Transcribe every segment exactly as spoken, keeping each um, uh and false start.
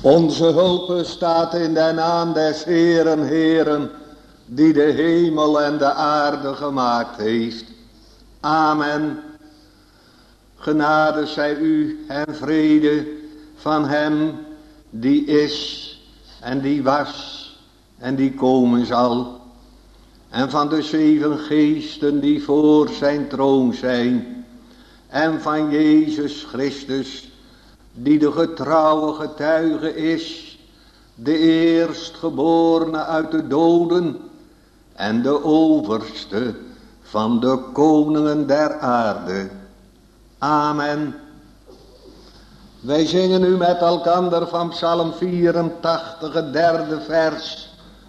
Onze hulp staat in de naam des Heeren, Heeren, die de hemel en de aarde gemaakt heeft. Amen. Genade zij u en vrede van hem die is en die was en die komen zal. En van de zeven geesten die voor zijn troon zijn. En van Jezus Christus, die de getrouwe getuige is, de eerstgeborene uit de doden en de overste van de koningen der aarde. Amen. Wij zingen nu met elkander van Psalm vierentachtig, het derde vers.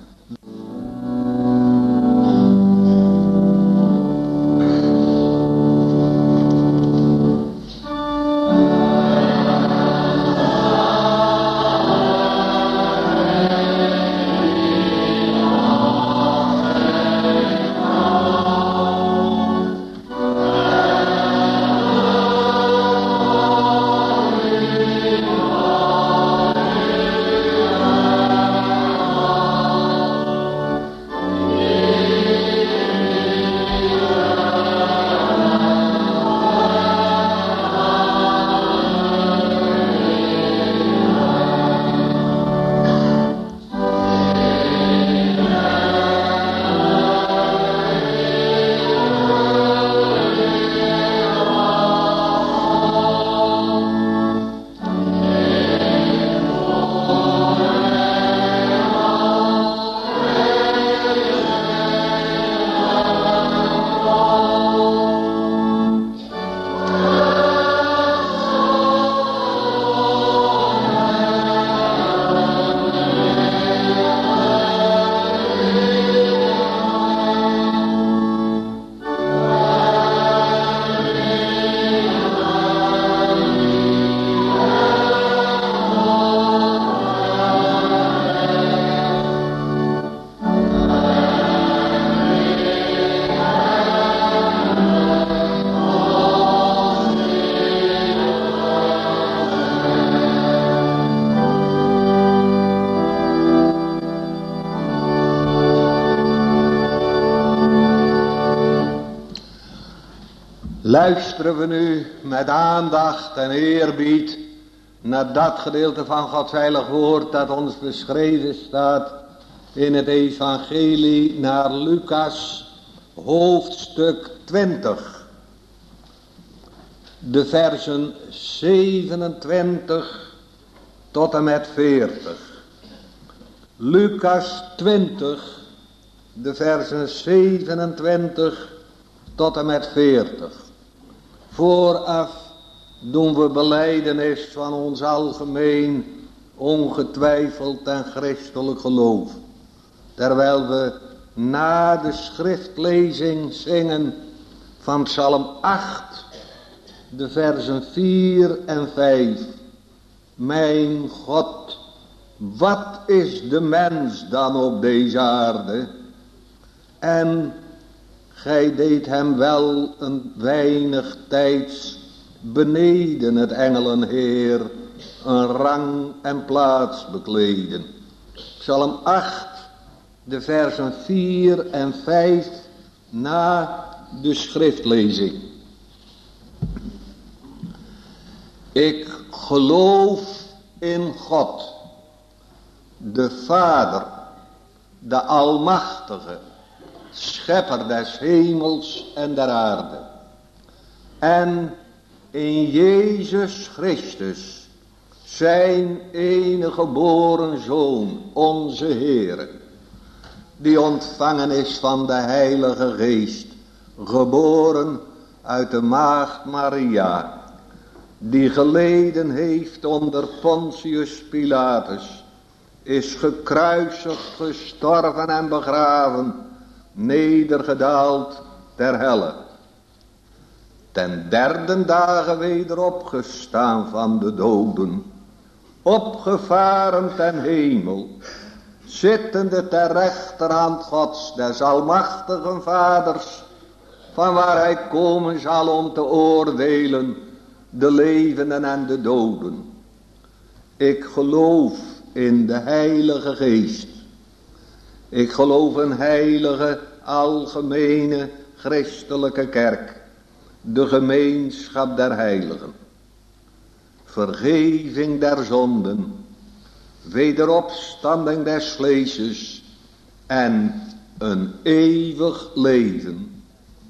Luisteren we nu met aandacht en eerbied naar dat gedeelte van Gods heilig woord dat ons beschreven staat in het evangelie naar Lucas hoofdstuk twintig. De versen zevenentwintig tot en met veertig. Lucas twintig, de versen zevenentwintig tot en met veertig. Vooraf doen we belijdenis van ons algemeen, ongetwijfeld en christelijk geloof. Terwijl we na de schriftlezing zingen van Psalm acht, de versen vier en vijf. Mijn God, wat is de mens dan op deze aarde? En gij deed hem wel een weinig tijds beneden het engelenheer een rang en plaats bekleden. Psalm acht, de versen vier en vijf na de schriftlezing. Ik geloof in God, de Vader, de Almachtige, Schepper des hemels en der aarde. En in Jezus Christus, zijn enige geboren Zoon, onze Heere, die ontvangen is van de Heilige Geest, geboren uit de maagd Maria, die geleden heeft onder Pontius Pilatus, is gekruisigd, gestorven en begraven, nedergedaald ter helle. Ten derde dagen weder opgestaan van de doden, opgevaren ten hemel, zittende ter rechterhand Gods, des almachtigen Vaders, van waar hij komen zal om te oordelen de levenden en de doden. Ik geloof in de Heilige Geest. Ik geloof een heilige, algemene, christelijke kerk. De gemeenschap der heiligen. Vergeving der zonden. Wederopstanding des vleeses. En een eeuwig leven.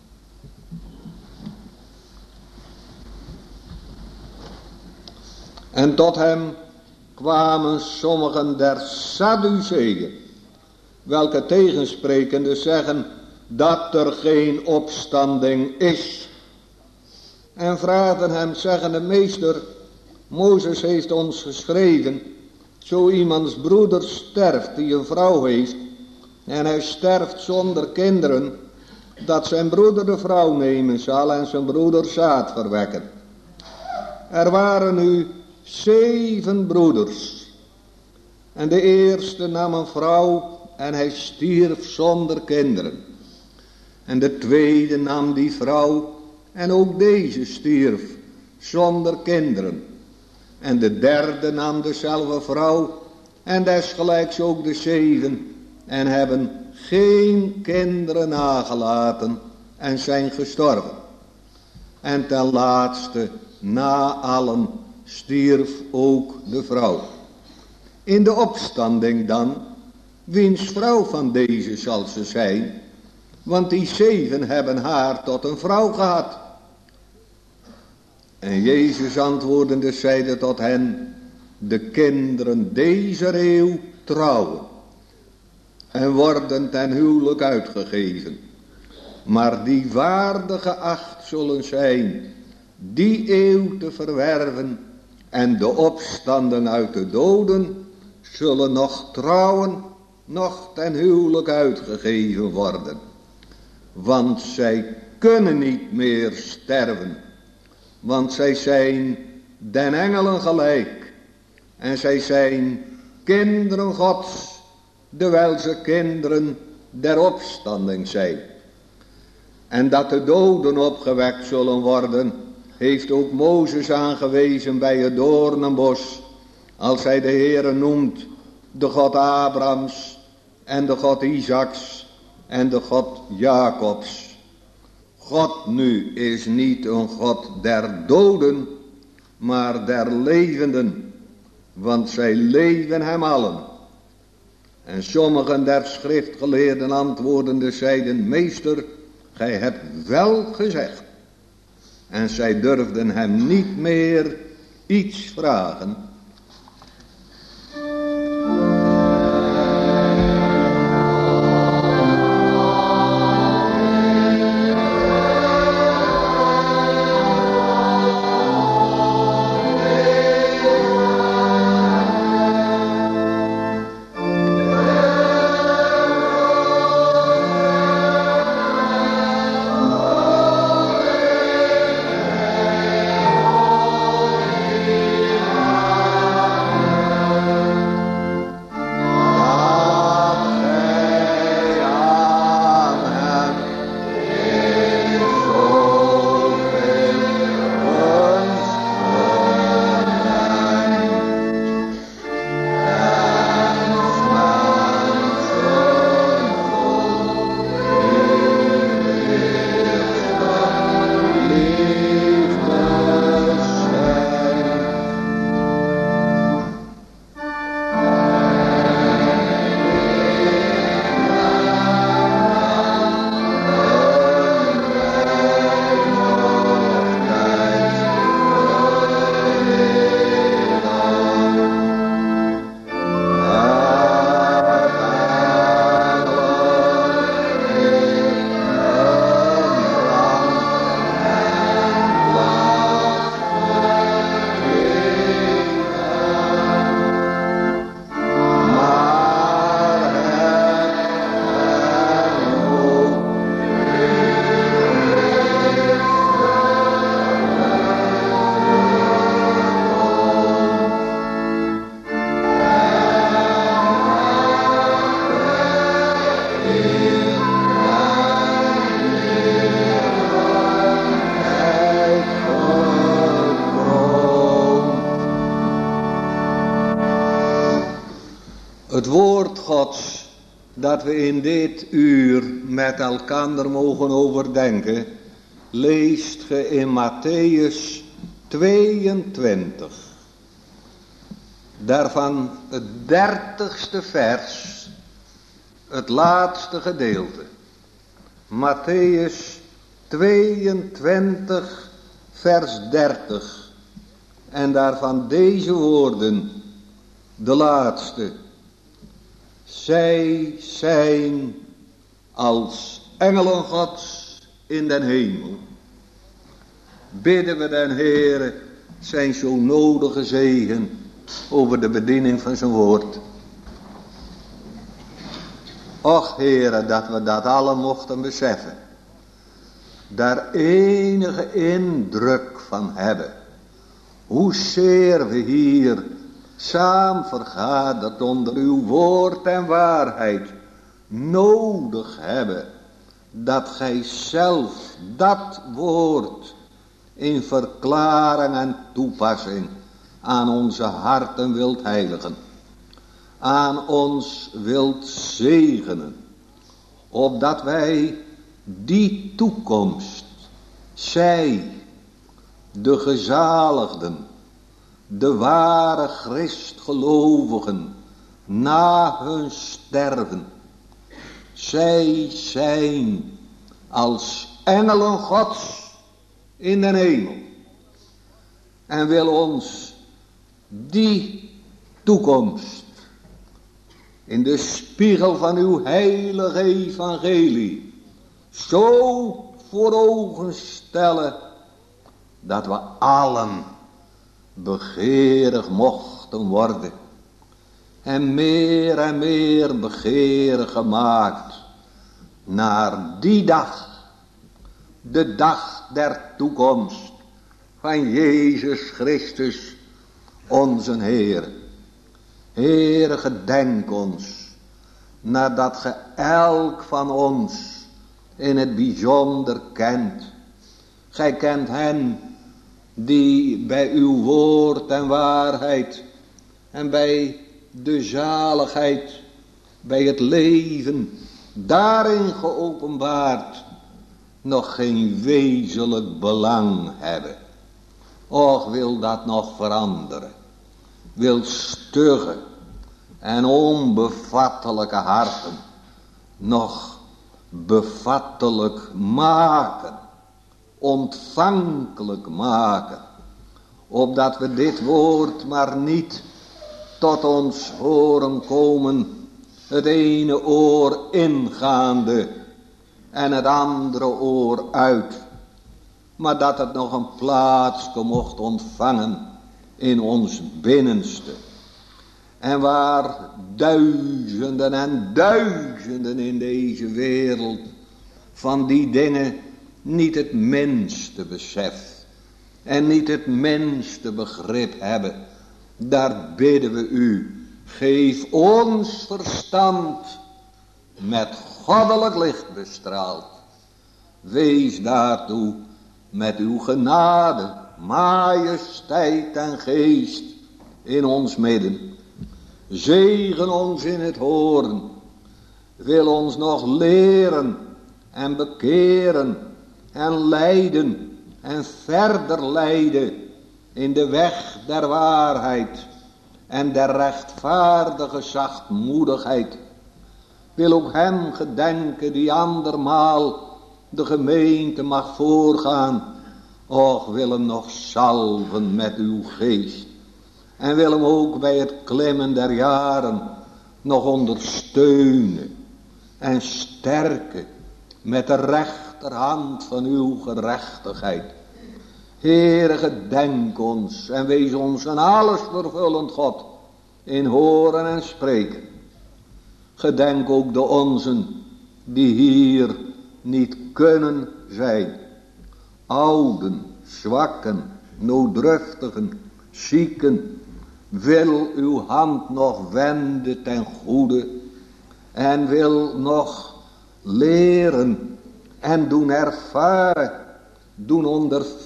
En tot hem kwamen sommigen der Sadduceeën, welke tegensprekende zeggen dat er geen opstanding is. En vragen hem, zeggende: meester, Mozes heeft ons geschreven, zo iemands broeder sterft die een vrouw heeft, en hij sterft zonder kinderen, dat zijn broeder de vrouw nemen zal en zijn broeder zaad verwekken. Er waren nu zeven broeders. En de eerste nam een vrouw en hij stierf zonder kinderen. En de tweede nam die vrouw en ook deze stierf zonder kinderen. En de derde nam dezelfde vrouw en desgelijks ook de zeven en hebben geen kinderen nagelaten en zijn gestorven. En ten laatste, na allen, stierf ook de vrouw. In de opstanding dan, wiens vrouw van deze zal ze zijn, want die zeven hebben haar tot een vrouw gehad. En Jezus antwoordende zeide tot hen: de kinderen deze eeuw trouwen en worden ten huwelijk uitgegeven, maar die waardig geacht zullen zijn die eeuw te verwerven en de opstanden uit de doden zullen nog trouwen, nog ten huwelijk uitgegeven worden. Want zij kunnen niet meer sterven, want zij zijn den engelen gelijk en zij zijn kinderen Gods, terwijl ze kinderen der opstanding zijn. En dat de doden opgewekt zullen worden, heeft ook Mozes aangewezen bij het doornenbos, als hij de Heere noemt de God Abrahams en de God Isaaks en de God Jacobs. God nu is niet een God der doden, maar der levenden, want zij leven hem allen. En sommigen der schriftgeleerden antwoordende zeiden: meester, gij hebt wel gezegd. En zij durfden hem niet meer iets vragen. Oh, Het woord Gods dat we in dit uur met elkander mogen overdenken, leest ge in Matthäus tweeëntwintig. Daarvan het dertigste vers, het laatste gedeelte. Matthäus tweeëntwintig vers dertig. En daarvan deze woorden, de laatste. Zij zijn als engelen Gods in den hemel. Bidden we den Heere zijn zo nodige zegen over de bediening van zijn woord. Och Heere, dat we dat alle mochten beseffen. Daar enige indruk van hebben. Hoezeer we hier samen vergaderd onder uw woord en waarheid nodig hebben. Dat gij zelf dat woord in verklaring en toepassing aan onze harten wilt heiligen. Aan ons wilt zegenen. Opdat wij die toekomst, zij, de gezaligden, de ware Christgelovigen, na hun sterven, zij zijn als engelen Gods in den hemel. En wil ons die toekomst in de spiegel van uw heilige evangelie zo voor ogen stellen, dat we allen begeerig mochten worden. En meer en meer begeerig gemaakt naar die dag. De dag der toekomst van Jezus Christus onze Heer. Heere, gedenk ons, nadat ge elk van ons in het bijzonder kent. Gij kent hen die bij uw woord en waarheid en bij de zaligheid, bij het leven, daarin geopenbaard, nog geen wezenlijk belang hebben. Och, wil dat nog veranderen. Wil stugge en onbevattelijke harten nog bevattelijk maken. Ontvankelijk maken. Opdat we dit woord maar niet tot ons horen komen. Het ene oor ingaande en het andere oor uit. Maar dat het nog een plaats mocht ontvangen in ons binnenste. En waar duizenden en duizenden in deze wereld van die dingen niet het minste besef en niet het minste begrip hebben. Daar bidden we u, geef ons verstand met goddelijk licht bestraald. Wees daartoe met uw genade, majesteit en geest in ons midden. Zegen ons in het horen. Wil ons nog leren en bekeren en leiden en verder leiden in de weg der waarheid en der rechtvaardige zachtmoedigheid. Wil ook hem gedenken die andermaal de gemeente mag voorgaan. Och, wil hem nog salven met uw geest. En wil hem ook bij het klimmen der jaren nog ondersteunen en sterken met de rechterhand van uw gerechtigheid. Heere, gedenk ons en wees ons een alles vervullend God in horen en spreken. Gedenk ook de onzen die hier niet kunnen zijn. Ouden, zwakken, nooddruftigen, zieken. Wil uw hand nog wenden ten goede en wil nog leren en doen ervaren, doen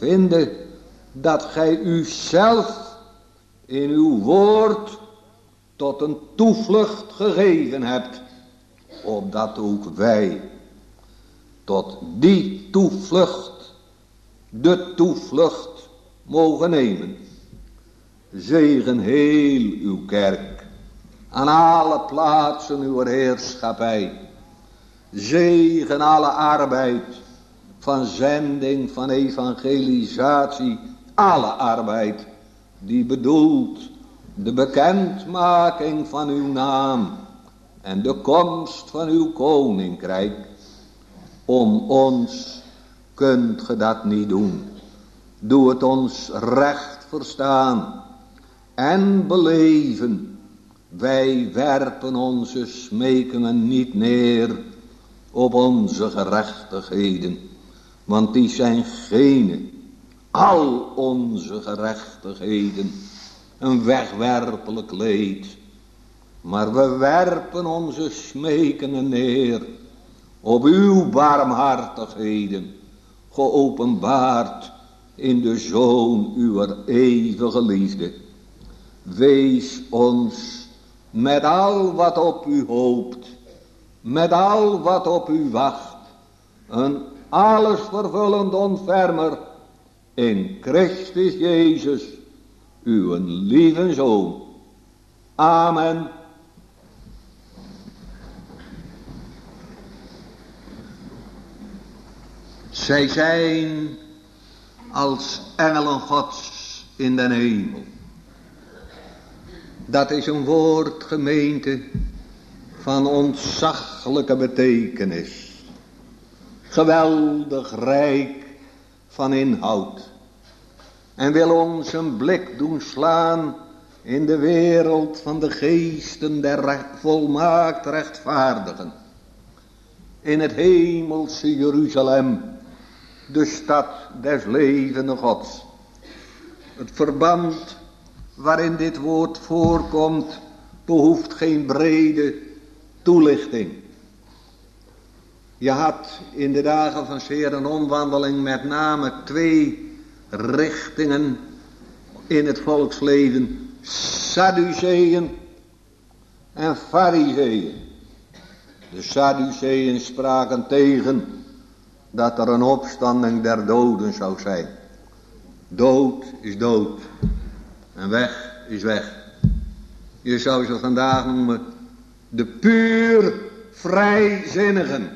ondervinden dat gij uzelf in uw woord tot een toevlucht gegeven hebt, opdat ook wij tot die toevlucht, de toevlucht, mogen nemen. Zegen heel uw kerk, aan alle plaatsen uw heerschappij. Zegen alle arbeid van zending, van evangelisatie, alle arbeid die bedoelt de bekendmaking van uw naam en de komst van uw koninkrijk. Om ons kunt ge dat niet doen. Doe het ons recht verstaan en beleven. Wij werpen onze smekingen niet neer op onze gerechtigheden, want die zijn gene, al onze gerechtigheden, een wegwerpelijk leed. Maar we werpen onze smekingen neer op uw barmhartigheden, geopenbaard in de Zoon uwer eeuwige liefde. Wees ons met al wat op u hoopt, met al wat op u wacht, een alles vervullend ontfermer in Christus Jezus, uw lieve Zoon. Amen. Zij zijn als engelen Gods in den hemel. Dat is een woord, gemeente, van ontzaglijke betekenis. Geweldig rijk van inhoud. En wil ons een blik doen slaan in de wereld van de geesten der recht, volmaakt rechtvaardigen. In het hemelse Jeruzalem, de stad des levende Gods. Het verband waarin dit woord voorkomt behoeft geen brede toelichting. Je had in de dagen van zeer een omwandeling met name twee richtingen in het volksleven. Sadduceeën en Farizeeën. De Sadduceeën spraken tegen dat er een opstanding der doden zou zijn. Dood is dood. En weg is weg. Je zou ze vandaag noemen de puur vrijzinnigen.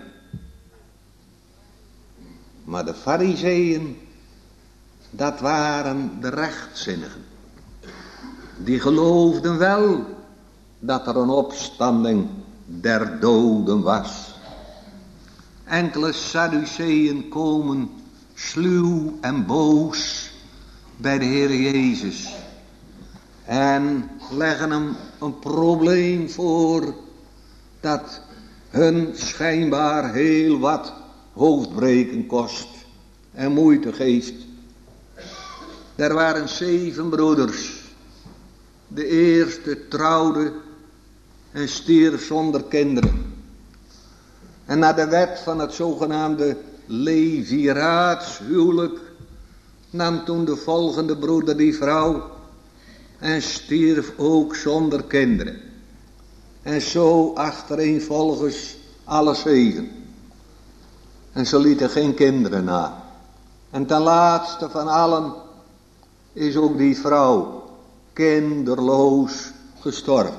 Maar de Farizeeën, dat waren de rechtzinnigen. Die geloofden wel dat er een opstanding der doden was. Enkele Sadduceeën komen sluw en boos bij de Heer Jezus. En leggen hem een probleem voor dat hun schijnbaar heel wat hoofdbreken kost en moeite geeft. Er waren zeven broeders. De eerste trouwde en stierf zonder kinderen. En naar de wet van het zogenaamde leviraatshuwelijk nam toen de volgende broeder die vrouw en stierf ook zonder kinderen. En zo achtereenvolgens alle zeven. En ze lieten geen kinderen na. En ten laatste van allen is ook die vrouw kinderloos gestorven.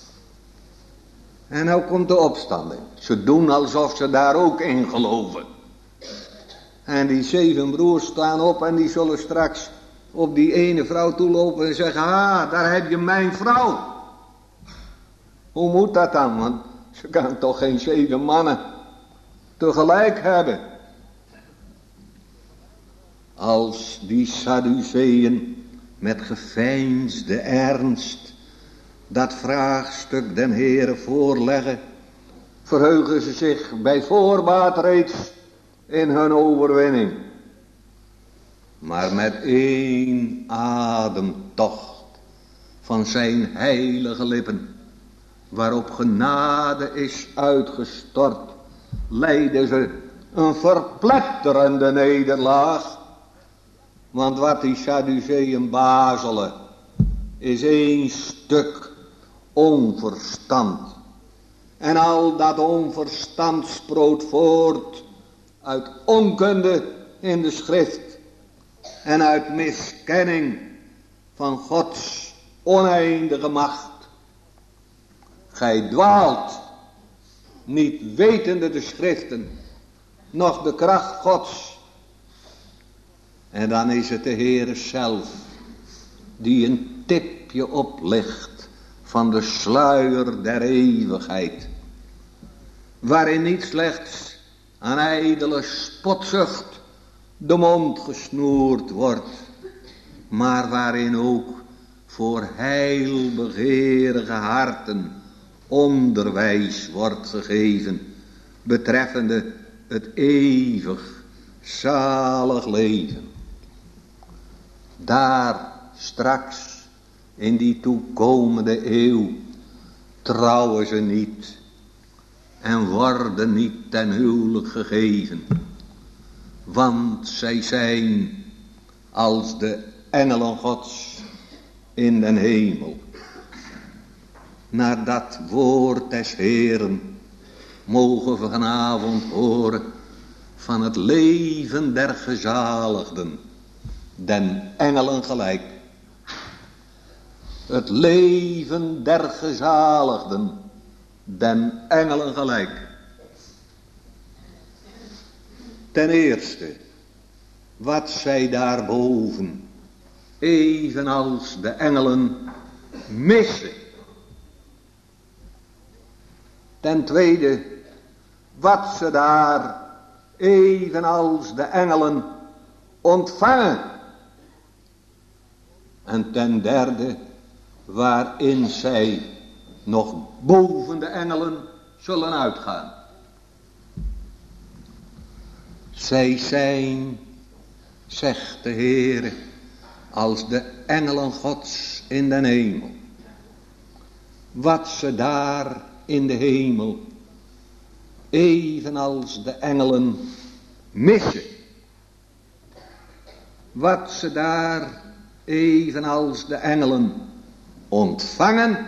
En nou komt de opstanding. Ze doen alsof ze daar ook in geloven. En die zeven broers staan op en die zullen straks op die ene vrouw toelopen en zeggen: ah, daar heb je mijn vrouw. Hoe moet dat dan? Want ze kan toch geen zeven mannen tegelijk hebben. Als die Sadduceeën met geveinsde ernst dat vraagstuk den Heere voorleggen, verheugen ze zich bij voorbaat reeds in hun overwinning. Maar met één ademtocht van zijn heilige lippen, waarop genade is uitgestort, leiden ze een verpletterende nederlaag. Want wat die Sadduceeën bazelen is één stuk onverstand. En al dat onverstand sproot voort uit onkunde in de schrift en uit miskenning van Gods oneindige macht. Gij dwaalt, niet wetende de schriften, noch de kracht Gods. En dan is het de Heere zelf die een tipje oplicht van de sluier der eeuwigheid, waarin niet slechts aan ijdele spotzucht de mond gesnoerd wordt, maar waarin ook voor heilbegeerige harten onderwijs wordt gegeven betreffende het eeuwig zalig leven. Daar straks in die toekomende eeuw trouwen ze niet en worden niet ten huwelijk gegeven, want zij zijn als de engelen Gods in den hemel. Naar dat woord des Heeren mogen we vanavond horen van het leven der gezaligden, den engelen gelijk. Het leven der gezaligden, den engelen gelijk. Ten eerste, wat zij daarboven, evenals de engelen, missen. Ten tweede, wat ze daar, evenals de engelen, ontvangen. En ten derde, waarin zij nog boven de engelen zullen uitgaan. Zij zijn, zegt de Heere, als de engelen Gods in den hemel. Wat ze daar in de hemel, evenals de engelen, missen. Wat ze daar, evenals de engelen, ontvangen.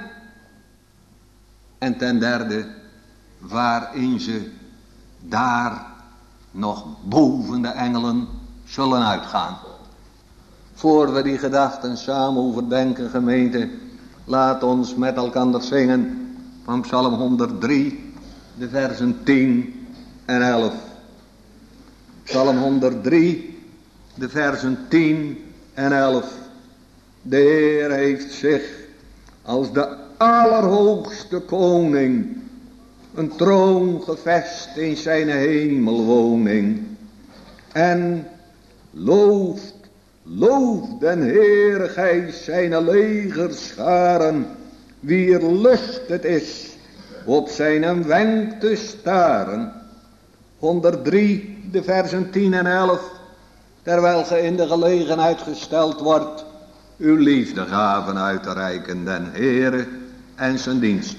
En ten derde, waarin ze daar nog boven de engelen zullen uitgaan. Voor we die gedachten samen overdenken, gemeente, laat ons met elkaar zingen van Psalm honderddrie, de versen tien en elf. Psalm honderddrie, de versen tien en elf. De Heer heeft zich als de allerhoogste koning een troon gevest in zijn hemelwoning. En looft, looft den Heer, gij zijn legerscharen, wier lust het is op zijn wenk te staren. honderddrie, de versen tien en elf. Terwijl ge in de gelegenheid gesteld wordt uw liefdegaven uit te reiken den Heere en zijn dienst.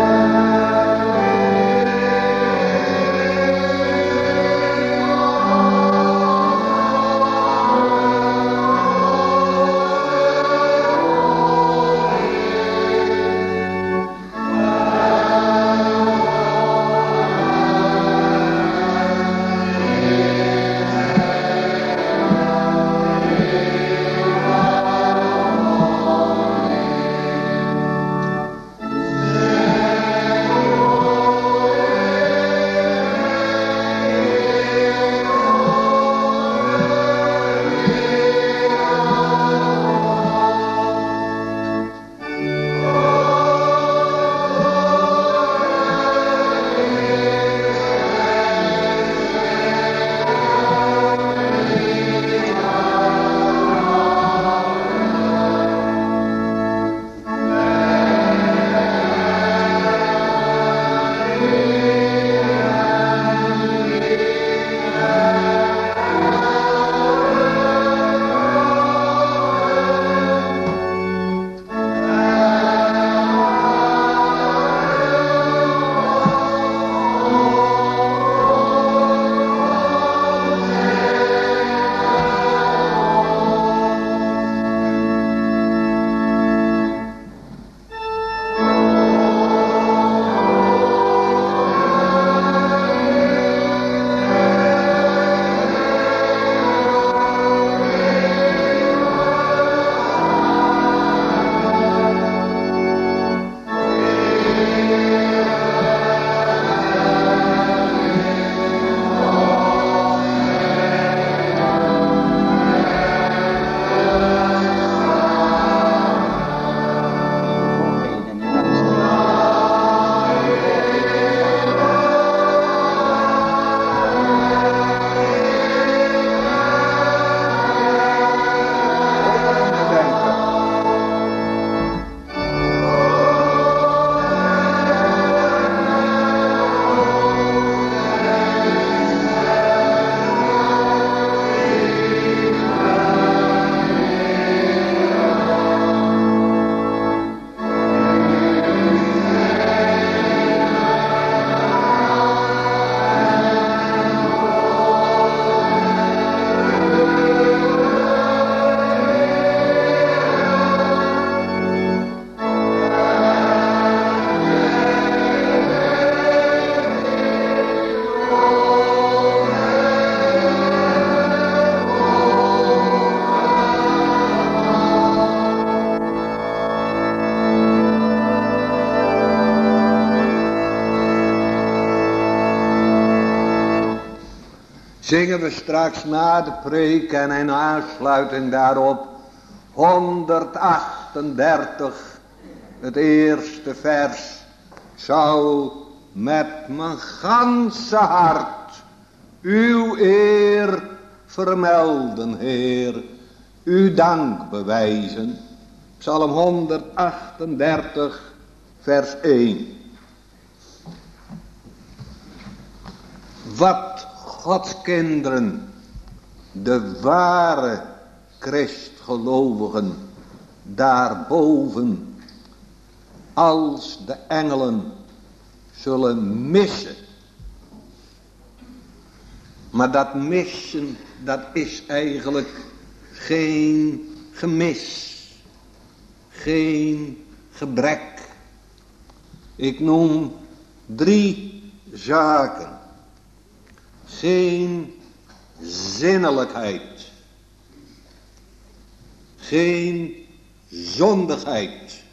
Oh zingen we straks na de preek en in aansluiting daarop honderdachtendertig, het eerste vers. Zal met mijn ganse hart uw eer vermelden, Heer, uw dank bewijzen. Psalm honderdachtendertig, vers één. Wat Gods kinderen, de ware Christgelovigen, daarboven als de engelen zullen missen. Maar dat missen, dat is eigenlijk geen gemis, geen gebrek. Ik noem drie zaken. Geen zinnelijkheid, geen zondigheid,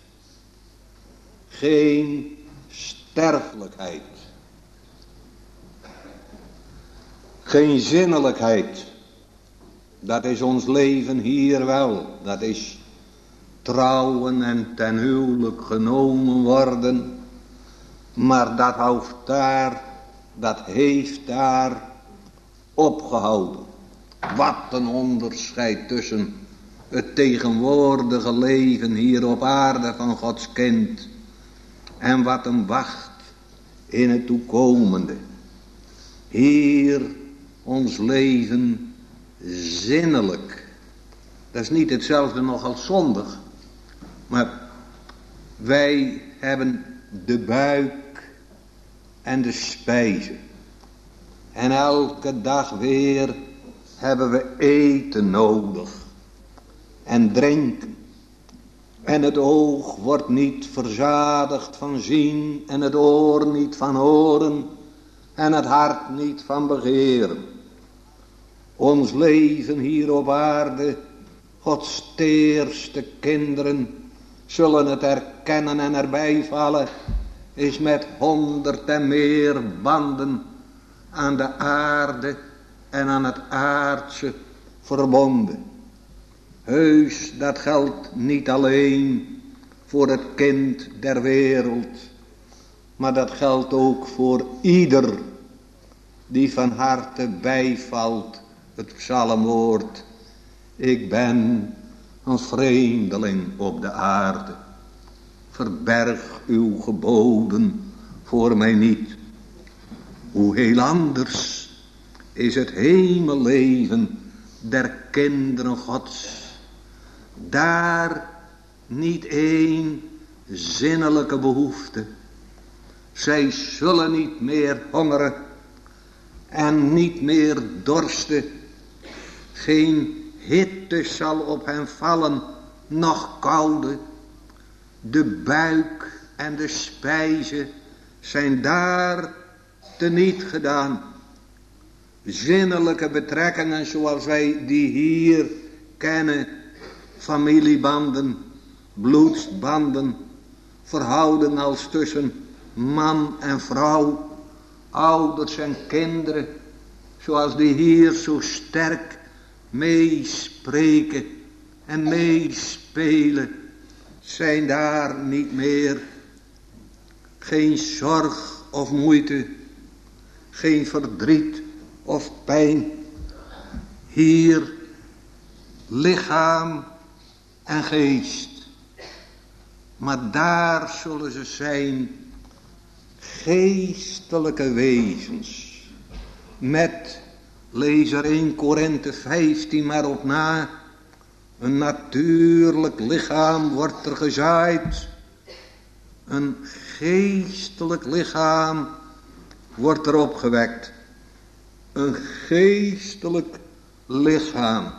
geen sterfelijkheid. Geen zinnelijkheid, dat is ons leven hier wel, dat is trouwen en ten huwelijk genomen worden, maar dat houdt daar, dat heeft daar opgehouden. Wat een onderscheid tussen het tegenwoordige leven hier op aarde van Gods kind en wat hem wacht in het toekomende. Hier ons leven zinnelijk. Dat is niet hetzelfde nog als zondig. Maar wij hebben de buik en de spijze. En elke dag weer hebben we eten nodig. En drinken. En het oog wordt niet verzadigd van zien. En het oor niet van horen. En het hart niet van begeren. Ons leven hier op aarde, Gods teerste kinderen, zullen het erkennen en erbij vallen, is met honderd en meer banden aan de aarde en aan het aardse verbonden. Heus, dat geldt niet alleen voor het kind der wereld, maar dat geldt ook voor ieder die van harte bijvalt het psalmwoord. Ik ben een vreemdeling op de aarde. Verberg uw geboden voor mij niet. Hoe heel anders is het hemelleven der kinderen Gods. Daar niet één zinnelijke behoefte. Zij zullen niet meer hongeren en niet meer dorsten. Geen hitte zal op hen vallen, noch koude. De buik en de spijze zijn daar teniet gedaan. Zinnelijke betrekkingen zoals wij die hier kennen, familiebanden, bloedsbanden, verhoudingen als tussen man en vrouw, ouders en kinderen, zoals die hier zo sterk meespreken en meespelen, zijn daar niet meer. Geen zorg of moeite, geen verdriet of pijn. Hier lichaam en geest. Maar daar zullen ze zijn geestelijke wezens. Met, lees er eerste Korinthe vijftien maar op na. Een natuurlijk lichaam wordt er gezaaid. Een geestelijk lichaam wordt er opgewekt. Een geestelijk lichaam.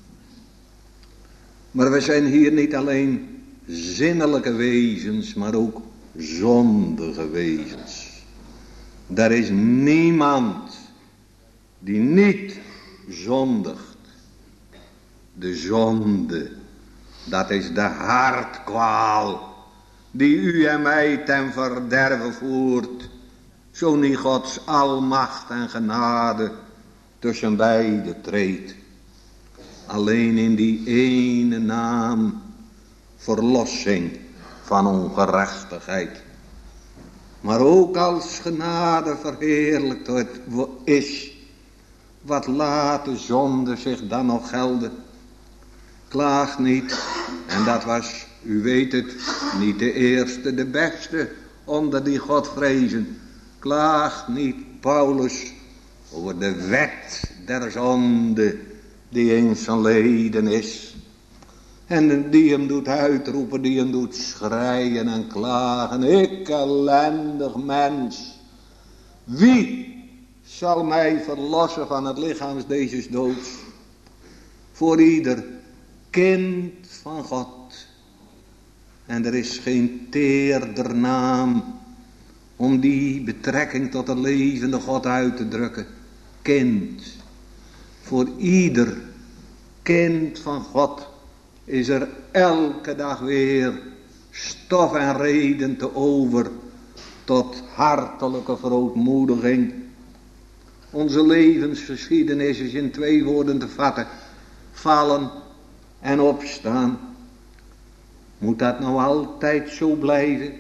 Maar we zijn hier niet alleen zinnelijke wezens, maar ook zondige wezens. Er is niemand die niet zondigt. De zonde, dat is de hartkwaal die u en mij ten verderven voert, zo niet Gods almacht en genade tussen beiden treedt. Alleen in die ene naam verlossing van ongerechtigheid. Maar ook als genade verheerlijkt is, wat laat de zonde zich dan nog gelden. Klaag niet, en dat was, u weet het, niet de eerste, de beste onder die God vrezen. Klaag niet, Paulus, over de wet der zonde die in zijn leden is. En die hem doet uitroepen, die hem doet schreien en klagen. Ik ellendig mens, wie zal mij verlossen van het lichaam deze doods? Voor ieder kind van God. En er is geen teerder naam om die betrekking tot de levende God uit te drukken. Kind. Voor ieder kind van God is er elke dag weer stof en reden te over tot hartelijke verootmoediging. Onze levensgeschiedenis is in twee woorden te vatten: vallen en opstaan. Moet dat nou altijd zo blijven?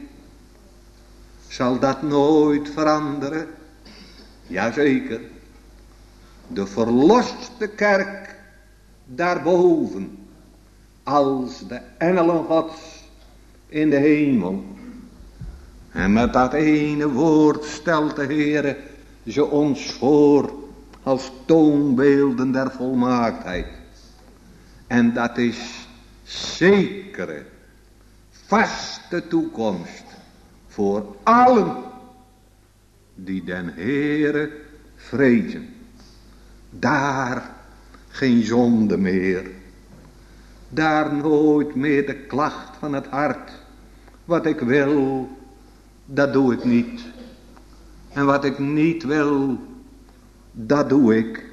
Zal dat nooit veranderen? Jazeker. De verloste kerk daarboven, als de engelen Gods in de hemel. En met dat ene woord stelt de Heere ze ons voor als toonbeelden der volmaaktheid. En dat is zekere, vaste toekomst voor allen die den Heere vrezen. Daar geen zonde meer. Daar nooit meer de klacht van het hart. Wat ik wil, dat doe ik niet. En wat ik niet wil, dat doe ik.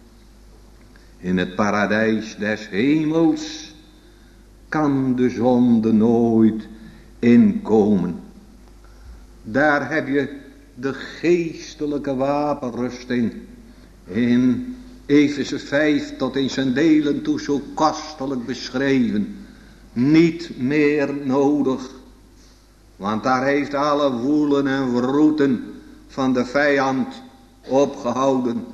In het paradijs des hemels kan de zonde nooit inkomen. Daar heb je de geestelijke wapenrusting in Efeze vijf tot in zijn delen toe zo kostelijk beschreven. Niet meer nodig. Want daar heeft alle woelen en wroeten van de vijand opgehouden.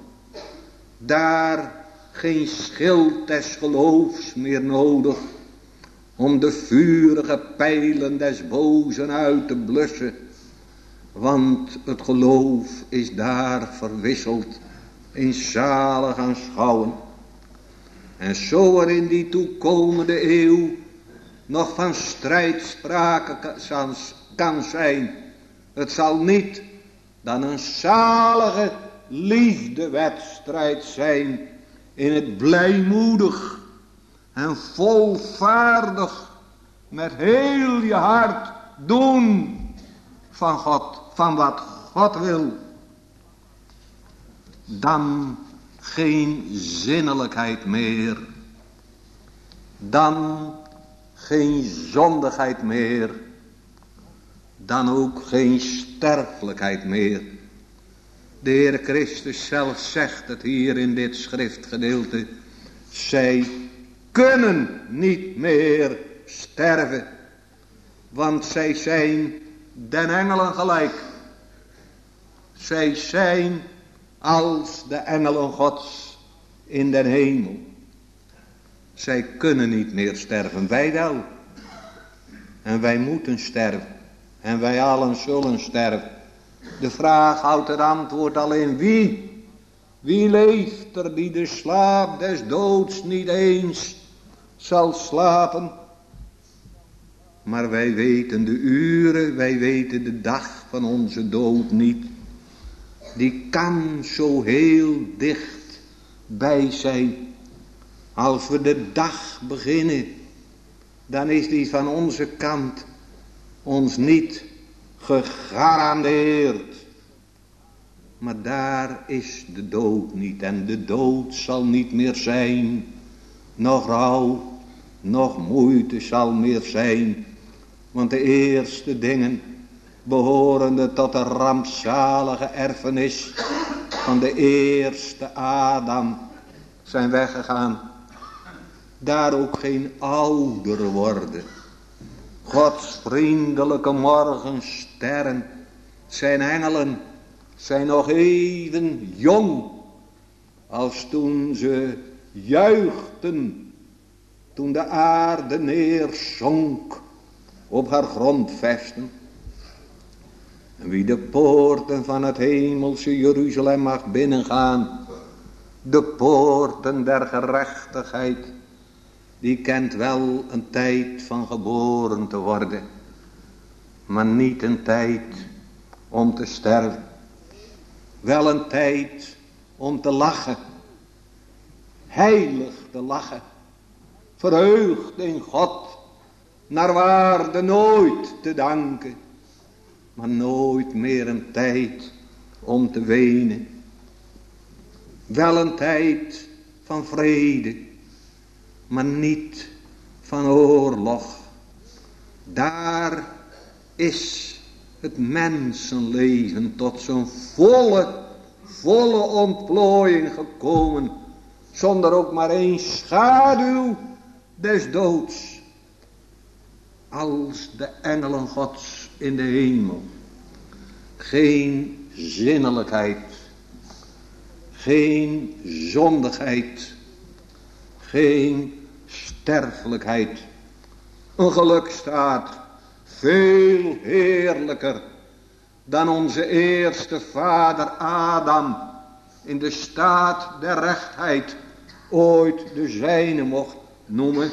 Daar geen schild des geloofs meer nodig om de vurige pijlen des bozen uit te blussen. Want het geloof is daar verwisseld in zalig aanschouwen. En zo er in die toekomende eeuw nog van strijd sprake kan zijn, het zal niet dan een zalige liefdewedstrijd zijn in het blijmoedig en volvaardig met heel je hart doen van God, van wat God wil. Dan geen zinnelijkheid meer. Dan geen zondigheid meer. Dan ook geen sterfelijkheid meer. De Heer Christus zelf zegt het hier in dit schriftgedeelte. Zij kunnen niet meer sterven. Want zij zijn den engelen gelijk. Zij zijn als de engelen Gods in den hemel. Zij kunnen niet meer sterven, wij wel. En wij moeten sterven. En wij allen zullen sterven. De vraag houdt het antwoord al in: wie? Wie leeft er die de slaap des doods niet eens zal slapen? Maar wij weten de uren, wij weten de dag van onze dood niet. Die kan zo heel dicht bij zijn. Als we de dag beginnen, dan is die van onze kant ons niet gegarandeerd. Maar daar is de dood niet. En de dood zal niet meer zijn. Nog rouw, nog moeite zal meer zijn. Want de eerste dingen behorende tot de rampzalige erfenis van de eerste Adam zijn weggegaan. Daar ook geen ouder worden. Gods vriendelijke morgensterren, zijn engelen, zijn nog even jong als toen ze juichten, toen de aarde neerzonk op haar grondvesten. En wie de poorten van het hemelse Jeruzalem mag binnengaan, de poorten der gerechtigheid, die kent wel een tijd van geboren te worden, maar niet een tijd om te sterven. Wel een tijd om te lachen, heilig te lachen, verheugd in God, naar waarde nooit te danken, maar nooit meer een tijd om te wenen. Wel een tijd van vrede, maar niet van oorlog. Daar is het mensenleven tot zijn volle, volle ontplooiing gekomen, zonder ook maar een schaduw des doods. Als de engelen Gods in de hemel geen zinnelijkheid, geen zondigheid, geen sterfelijkheid, een geluk staat veel heerlijker dan onze eerste vader Adam in de staat der rechtheid ooit de zijne mocht noemen.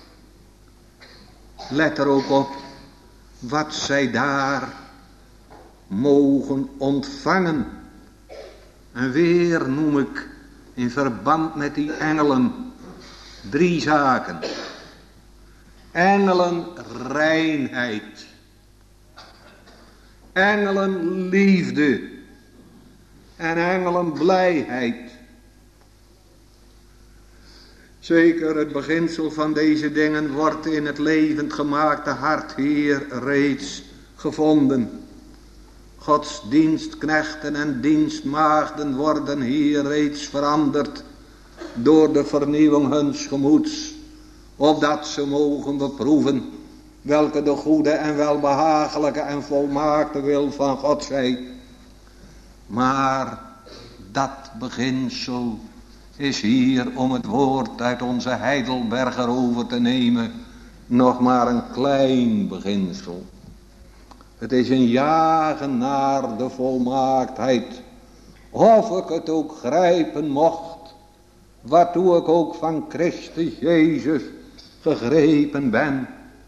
Let er ook op wat zij daar mogen ontvangen. En weer noem ik in verband met die engelen drie zaken. Engelen reinheid, engelen liefde en engelen blijheid. Zeker het beginsel van deze dingen wordt in het levend gemaakte hart hier reeds gevonden. Gods dienstknechten en dienstmaagden worden hier reeds veranderd door de vernieuwing huns gemoeds, opdat ze mogen beproeven welke de goede en welbehagelijke en volmaakte wil van God zij. Maar dat beginsel is hier, om het woord uit onze Heidelberger over te nemen, nog maar een klein beginsel. Het is een jagen naar de volmaaktheid, of ik het ook grijpen mocht, waartoe ik ook van Christus Jezus gegrepen ben.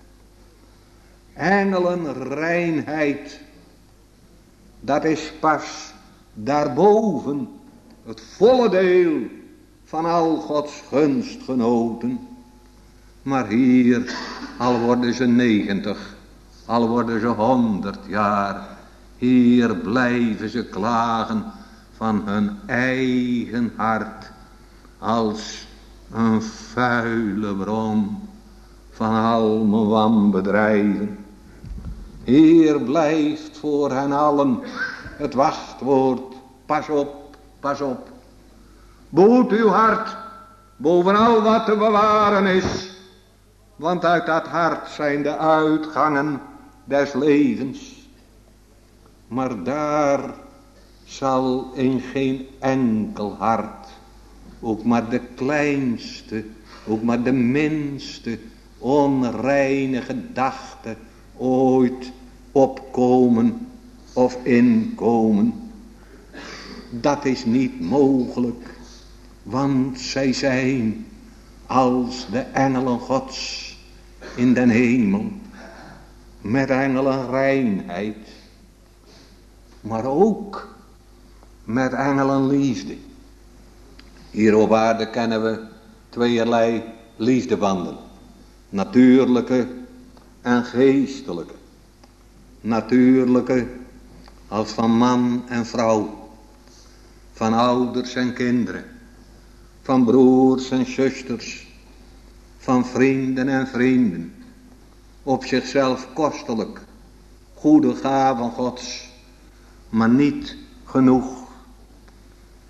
Engelenreinheid, dat is pas daarboven het volle deel van al Gods gunstgenoten. Maar hier, al worden ze negentig, al worden ze honderd jaar, hier blijven ze klagen van hun eigen hart als een vuile bron van al mijn wanbedrijven. Hier blijft voor hen allen het wachtwoord: pas op, pas op. Behoed uw hart boven al wat te bewaren is, want uit dat hart zijn de uitgangen des levens. Maar daar zal in geen enkel hart, ook maar de kleinste, ook maar de minste onreine gedachte ooit opkomen of inkomen. Dat is niet mogelijk, want zij zijn als de engelen Gods in den hemel, met engelenreinheid, maar ook met engelenliefde. Hier op aarde kennen we tweeërlei liefdebanden, natuurlijke en geestelijke. Natuurlijke als van man en vrouw, van ouders en kinderen, van broers en zusters, van vrienden en vrienden, op zichzelf kostelijk, goede gaven Gods, maar niet genoeg.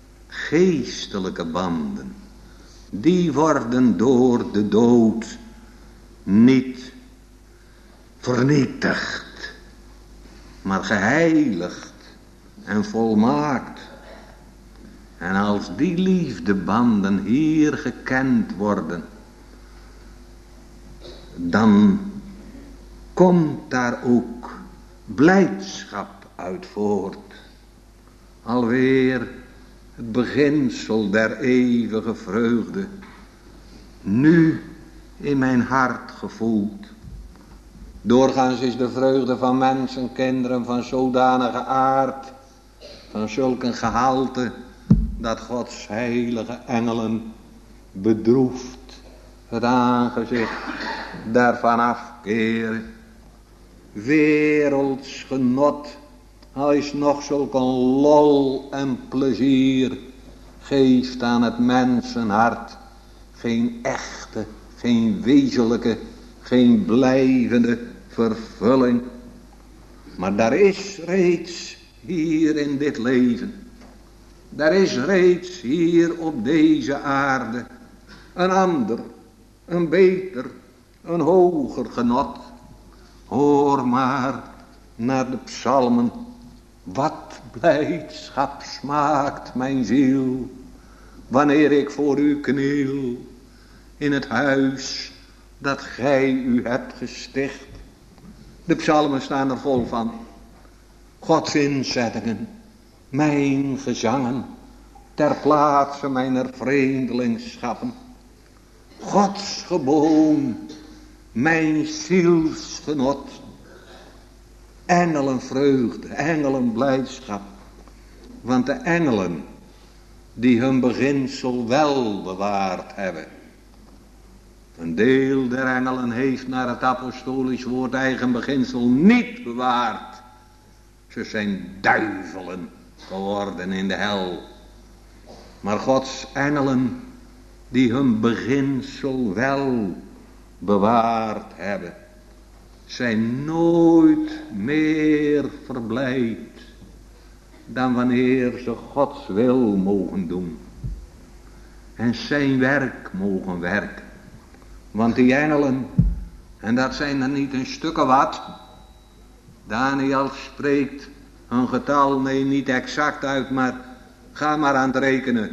geestelijke banden, die worden door de dood niet vernietigd, maar geheiligd en volmaakt. En als die liefdebanden hier gekend worden, dan komt daar ook blijdschap uit voort. Alweer het beginsel der eeuwige vreugde, nu in mijn hart gevoeld. Doorgaans is de vreugde van mensen, kinderen van zodanige aard, van zulk een gehalte, dat Gods heilige engelen bedroefd het aangezicht daarvan afkeren. Werelds genot, al is nog zulk een lol en plezier, geeft aan het mensenhart geen echte, geen wezenlijke, geen blijvende vervulling. Maar daar is reeds hier in dit leven, daar is reeds hier op deze aarde een ander, een beter, een hoger genot. Hoor maar naar de psalmen, wat blijdschap smaakt mijn ziel, wanneer ik voor u kniel, in het huis dat gij u hebt gesticht. De psalmen staan er vol van. Gods inzettingen, mijn gezangen, ter plaatse mijner vreemdelingschappen. Gods geboom, mijn zielsgenot. Engelen vreugde, engelen blijdschap. Want de engelen die hun beginsel wel bewaard hebben. Een deel der engelen heeft naar het apostolisch woord eigen beginsel niet bewaard. Ze zijn duivelen geworden in de hel. Maar Gods engelen die hun beginsel wel bewaard hebben, zijn nooit meer verblijd dan wanneer ze Gods wil mogen doen en zijn werk mogen werken. Want die engelen, en dat zijn er niet een stukken wat, Daniel spreekt een getal, nee niet exact uit, maar ga maar aan het rekenen.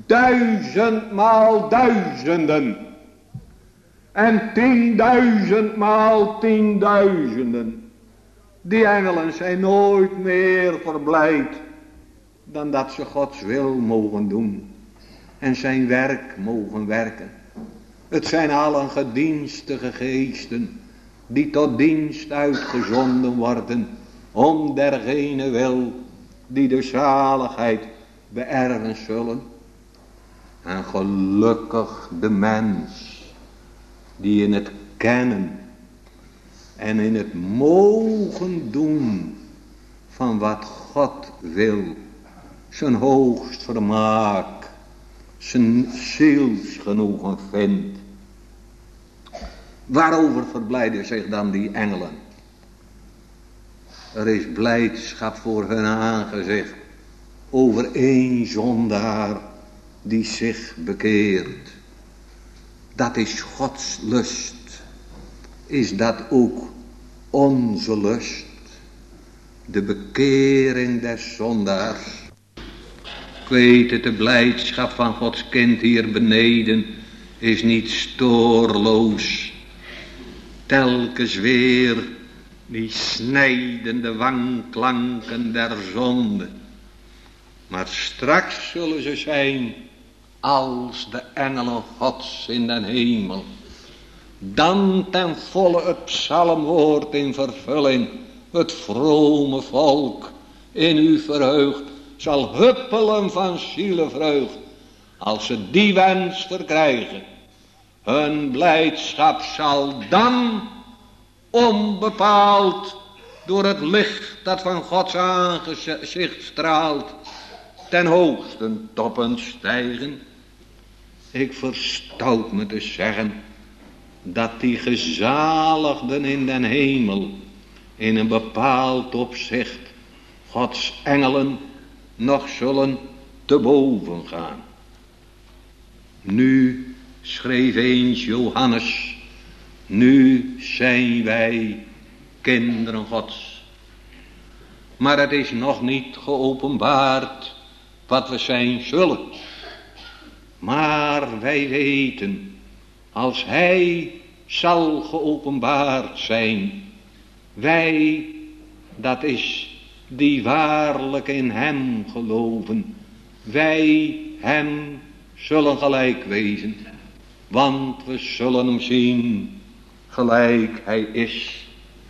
Duizendmaal duizenden. En tienduizendmaal tienduizenden. Die engelen zijn nooit meer verblijd dan dat ze Gods wil mogen doen en zijn werk mogen werken. Het zijn allen gedienstige geesten die tot dienst uitgezonden worden om dergene wil die de zaligheid beërven zullen. En gelukkig de mens die in het kennen en in het mogen doen van wat God wil, zijn hoogst vermaak, zijn zielsgenoegen vindt. Waarover verblijden zich dan die engelen? Er is blijdschap voor hun aangezicht over één zondaar die zich bekeert. Dat is Gods lust. Is dat ook onze lust? De bekering des zondaars. Ik weet het, de blijdschap van Gods kind hier beneden is niet stoorloos. Telkens weer die snijdende wanklanken der zonde. Maar straks zullen ze zijn als de engelen Gods in den hemel. Dan ten volle het psalmwoord in vervulling. Het vrome volk in u verheugd zal huppelen van zielenvreugd. Als ze die wens verkrijgen. Hun blijdschap zal dan onbepaald door het licht dat van Gods aangezicht straalt ten hoogste toppen stijgen. Ik verstout me te zeggen dat die gezaligden in den hemel in een bepaald opzicht Gods engelen nog zullen te boven gaan. Nu, schreef eens Johannes, nu zijn wij kinderen Gods. Maar het is nog niet geopenbaard wat we zijn zullen. Maar wij weten, als hij zal geopenbaard zijn, wij, dat is die waarlijk in hem geloven, wij hem zullen gelijk wezen, want we zullen hem zien gelijk hij is.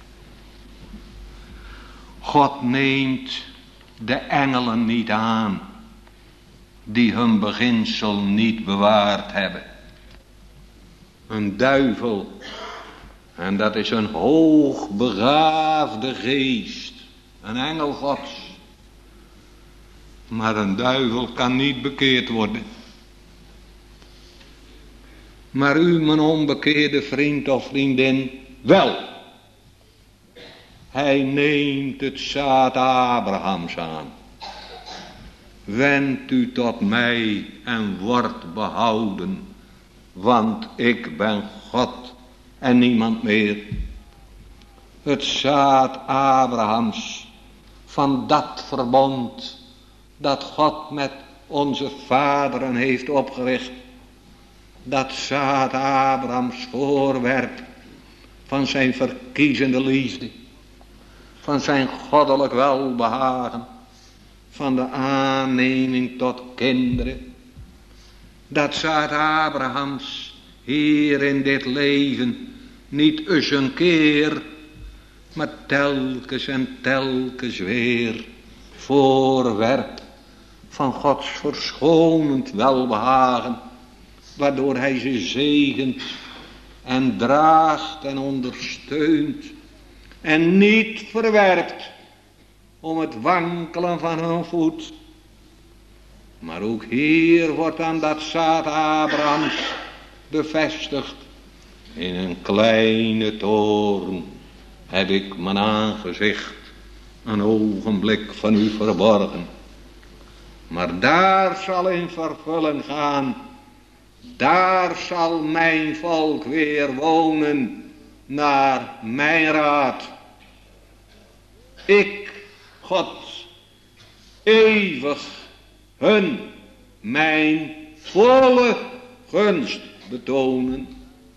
God neemt de engelen niet aan die hun beginsel niet bewaard hebben. Een duivel, en dat is een hoogbegaafde geest, een engel Gods. Maar een duivel kan niet bekeerd worden. Maar u, mijn onbekeerde vriend of vriendin, wel. Hij neemt het zaad Abrahams aan. Wend u tot mij en wordt behouden, want ik ben God en niemand meer. Het zaad Abrahams van dat verbond dat God met onze vaderen heeft opgericht. Dat zaad Abrahams voorwerp van zijn verkiezende liefde, van zijn goddelijk welbehagen, van de aanneming tot kinderen. Dat zaad Abrahams hier in dit leven niet eens een keer, maar telkens en telkens weer voorwerp van Gods verschonend welbehagen, waardoor hij ze zegent en draagt en ondersteunt en niet verwerpt om het wankelen van hun voet. Maar ook hier wordt aan dat zaad Abrahams bevestigd. In een kleine toren heb ik mijn aangezicht een ogenblik van u verborgen. Maar daar zal in vervulling gaan, daar zal mijn volk weer wonen naar mijn raad. Ik, God, eeuwig hun mijn volle gunst betonen.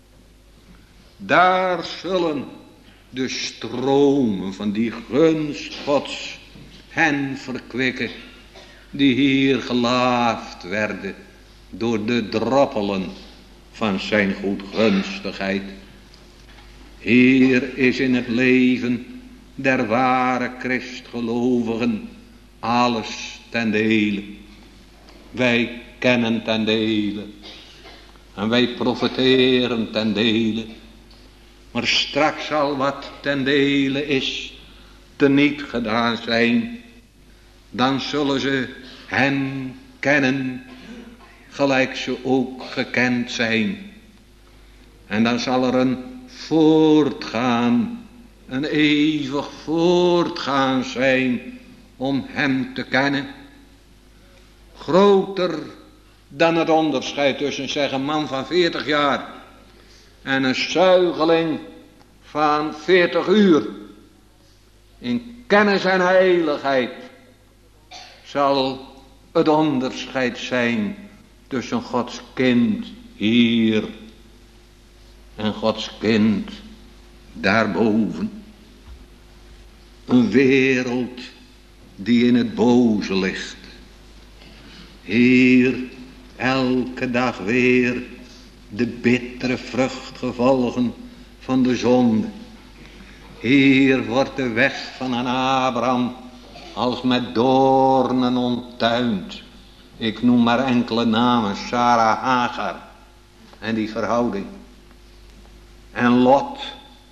Daar zullen de stromen van die gunst Gods hen verkwikken, die hier gelaafd werden door de droppelen van zijn goedgunstigheid. Hier is in het leven der ware Christgelovigen alles ten dele. Wij kennen ten dele en wij profiteren ten dele. Maar straks zal wat ten dele is teniet gedaan zijn. Dan zullen ze hem kennen gelijk ze ook gekend zijn. En dan zal er een voortgaan, een eeuwig voortgaan zijn om hem te kennen. Groter dan het onderscheid tussen zeg een man van veertig jaar en een zuigeling van veertig uur. In kennis en heiligheid zal het onderscheid zijn tussen Gods kind hier en Gods kind daarboven. Een wereld die in het boze ligt. Hier elke dag weer de bittere vruchtgevolgen van de zonde. Hier wordt de weg van een Abraham als met doornen onttuind. Ik noem maar enkele namen, Sarah, Hagar en die verhouding. En Lot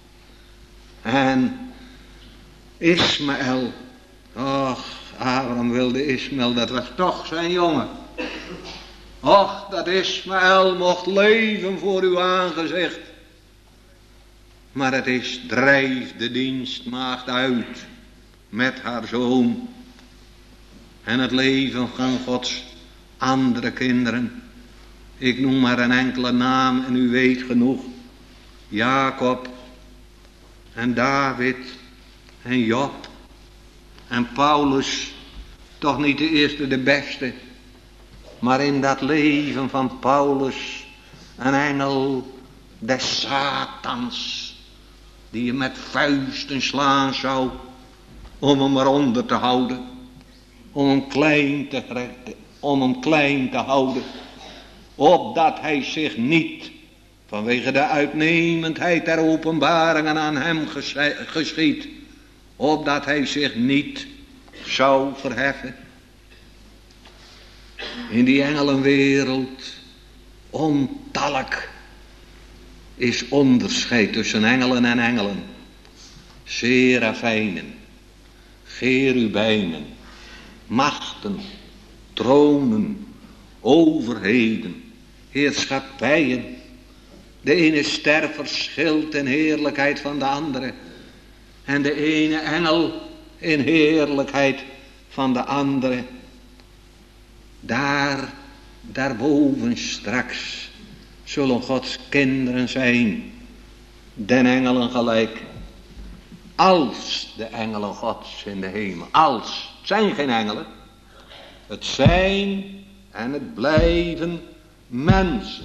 en Ismaël. Och, Abraham wilde Ismaël, dat was toch zijn jongen. Och, dat Ismaël mocht leven voor uw aangezicht. Maar het is, drijf de dienstmaagd uit met haar zoon. En het leven van Gods andere kinderen. Ik noem maar een enkele naam en u weet genoeg. Jacob en David en Job en Paulus. Toch niet de eerste, de beste. Maar in dat leven van Paulus een engel des Satans. Die je met vuisten slaan zou. Om hem eronder te houden. Om hem klein te, om hem klein te houden. Opdat hij zich niet, vanwege de uitnemendheid der openbaringen aan hem geschied, opdat hij zich niet zou verheffen. In die engelenwereld, ontallijk, is onderscheid tussen engelen en engelen. Serafijnen, cherubijnen, machten, tronen, overheden, heerschappijen. De ene ster verschilt in heerlijkheid van de andere. En de ene engel in heerlijkheid van de andere. Daar, daarboven straks, zullen Gods kinderen zijn, den engelen gelijk. Als de engelen Gods in de hemel. Als, het zijn geen engelen. Het zijn en het blijven mensen.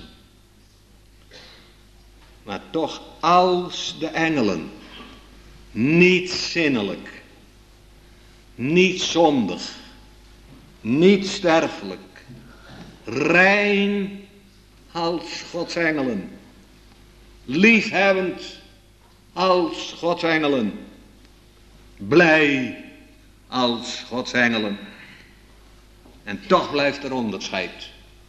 Maar toch als de engelen, niet zinnelijk, niet zondig, niet sterfelijk, rein als Gods engelen, liefhebbend als Gods engelen, blij als Gods engelen. En toch blijft er onderscheid.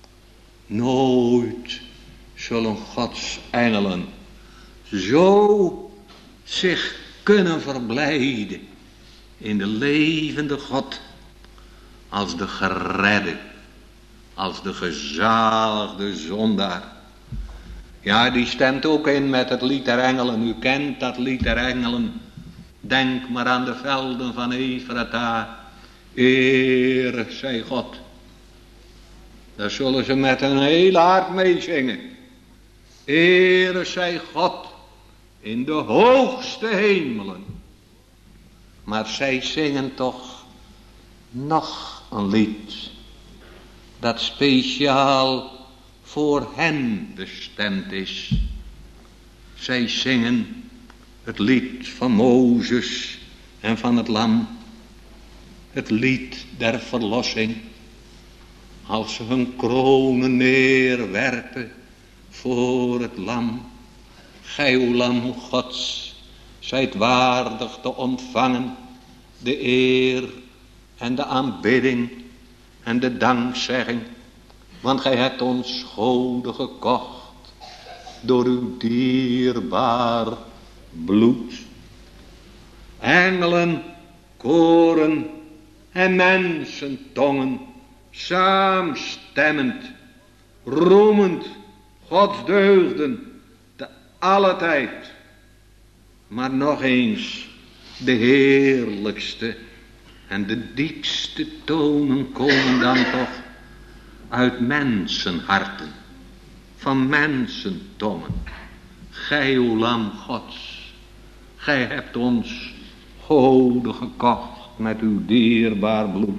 Nooit zullen Gods engelen zo zich kunnen verblijden in de levende God als de geredde, als de gezaligde zondaar. Ja, die stemt ook in met het lied der engelen. U kent dat lied der engelen. Denk maar aan de velden van Efrata. Eer zij God. Daar zullen ze met een heel hart meezingen. Eer zij God in de hoogste hemelen. Maar zij zingen toch nog een lied dat speciaal voor hen bestemd is. Zij zingen het lied van Mozes en van het lam. Het lied der verlossing. Als ze hun kronen neerwerpen voor het lam. Gij, o lam Gods, zijt waardig te ontvangen de eer en de aanbidding en de dankzegging. Want gij hebt ons goden gekocht door uw dierbaar bloed. Engelen, koren en mensentongen, saamstemmend, roemend Gods deugden te alle tijd. Maar nog eens, de heerlijkste en de diepste tonen komen dan toch uit mensenharten, van mensentongen. Gij, o lam Gods, gij hebt ons goden gekocht met uw dierbaar bloed.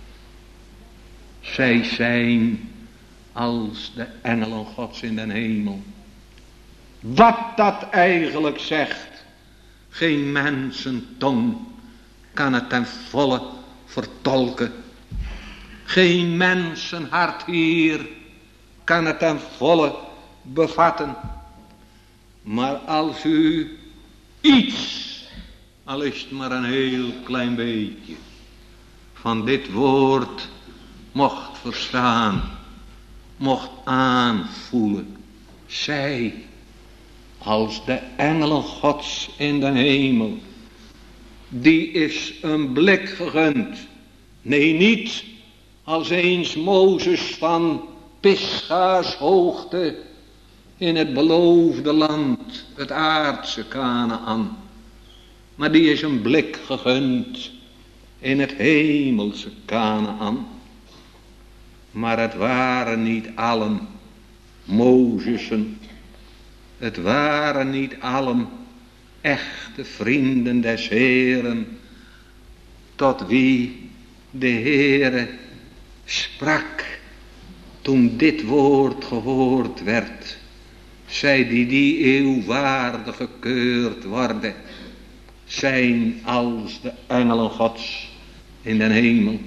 Zij zijn als de engelen Gods in den hemel. Wat dat eigenlijk zegt, geen mensentong kan het ten volle vertolken. Geen mensenhart hier kan het ten volle bevatten. Maar als u iets, al is het maar een heel klein beetje, van dit woord mocht verstaan, mocht aanvoelen. Zij, als de engelen Gods in de hemel, die is een blik gegund. Nee, niet als eens Mozes van Pisga's hoogte in het beloofde land, het aardse Kanaän. Maar die is een blik gegund in het hemelse Kanaän. Maar het waren niet allen Mozessen. Het waren niet allen echte vrienden des Heeren, tot wie de Heere sprak toen dit woord gehoord werd. Zij die die eeuw waardig gekeurd worden, zijn als de engelen Gods in den hemel.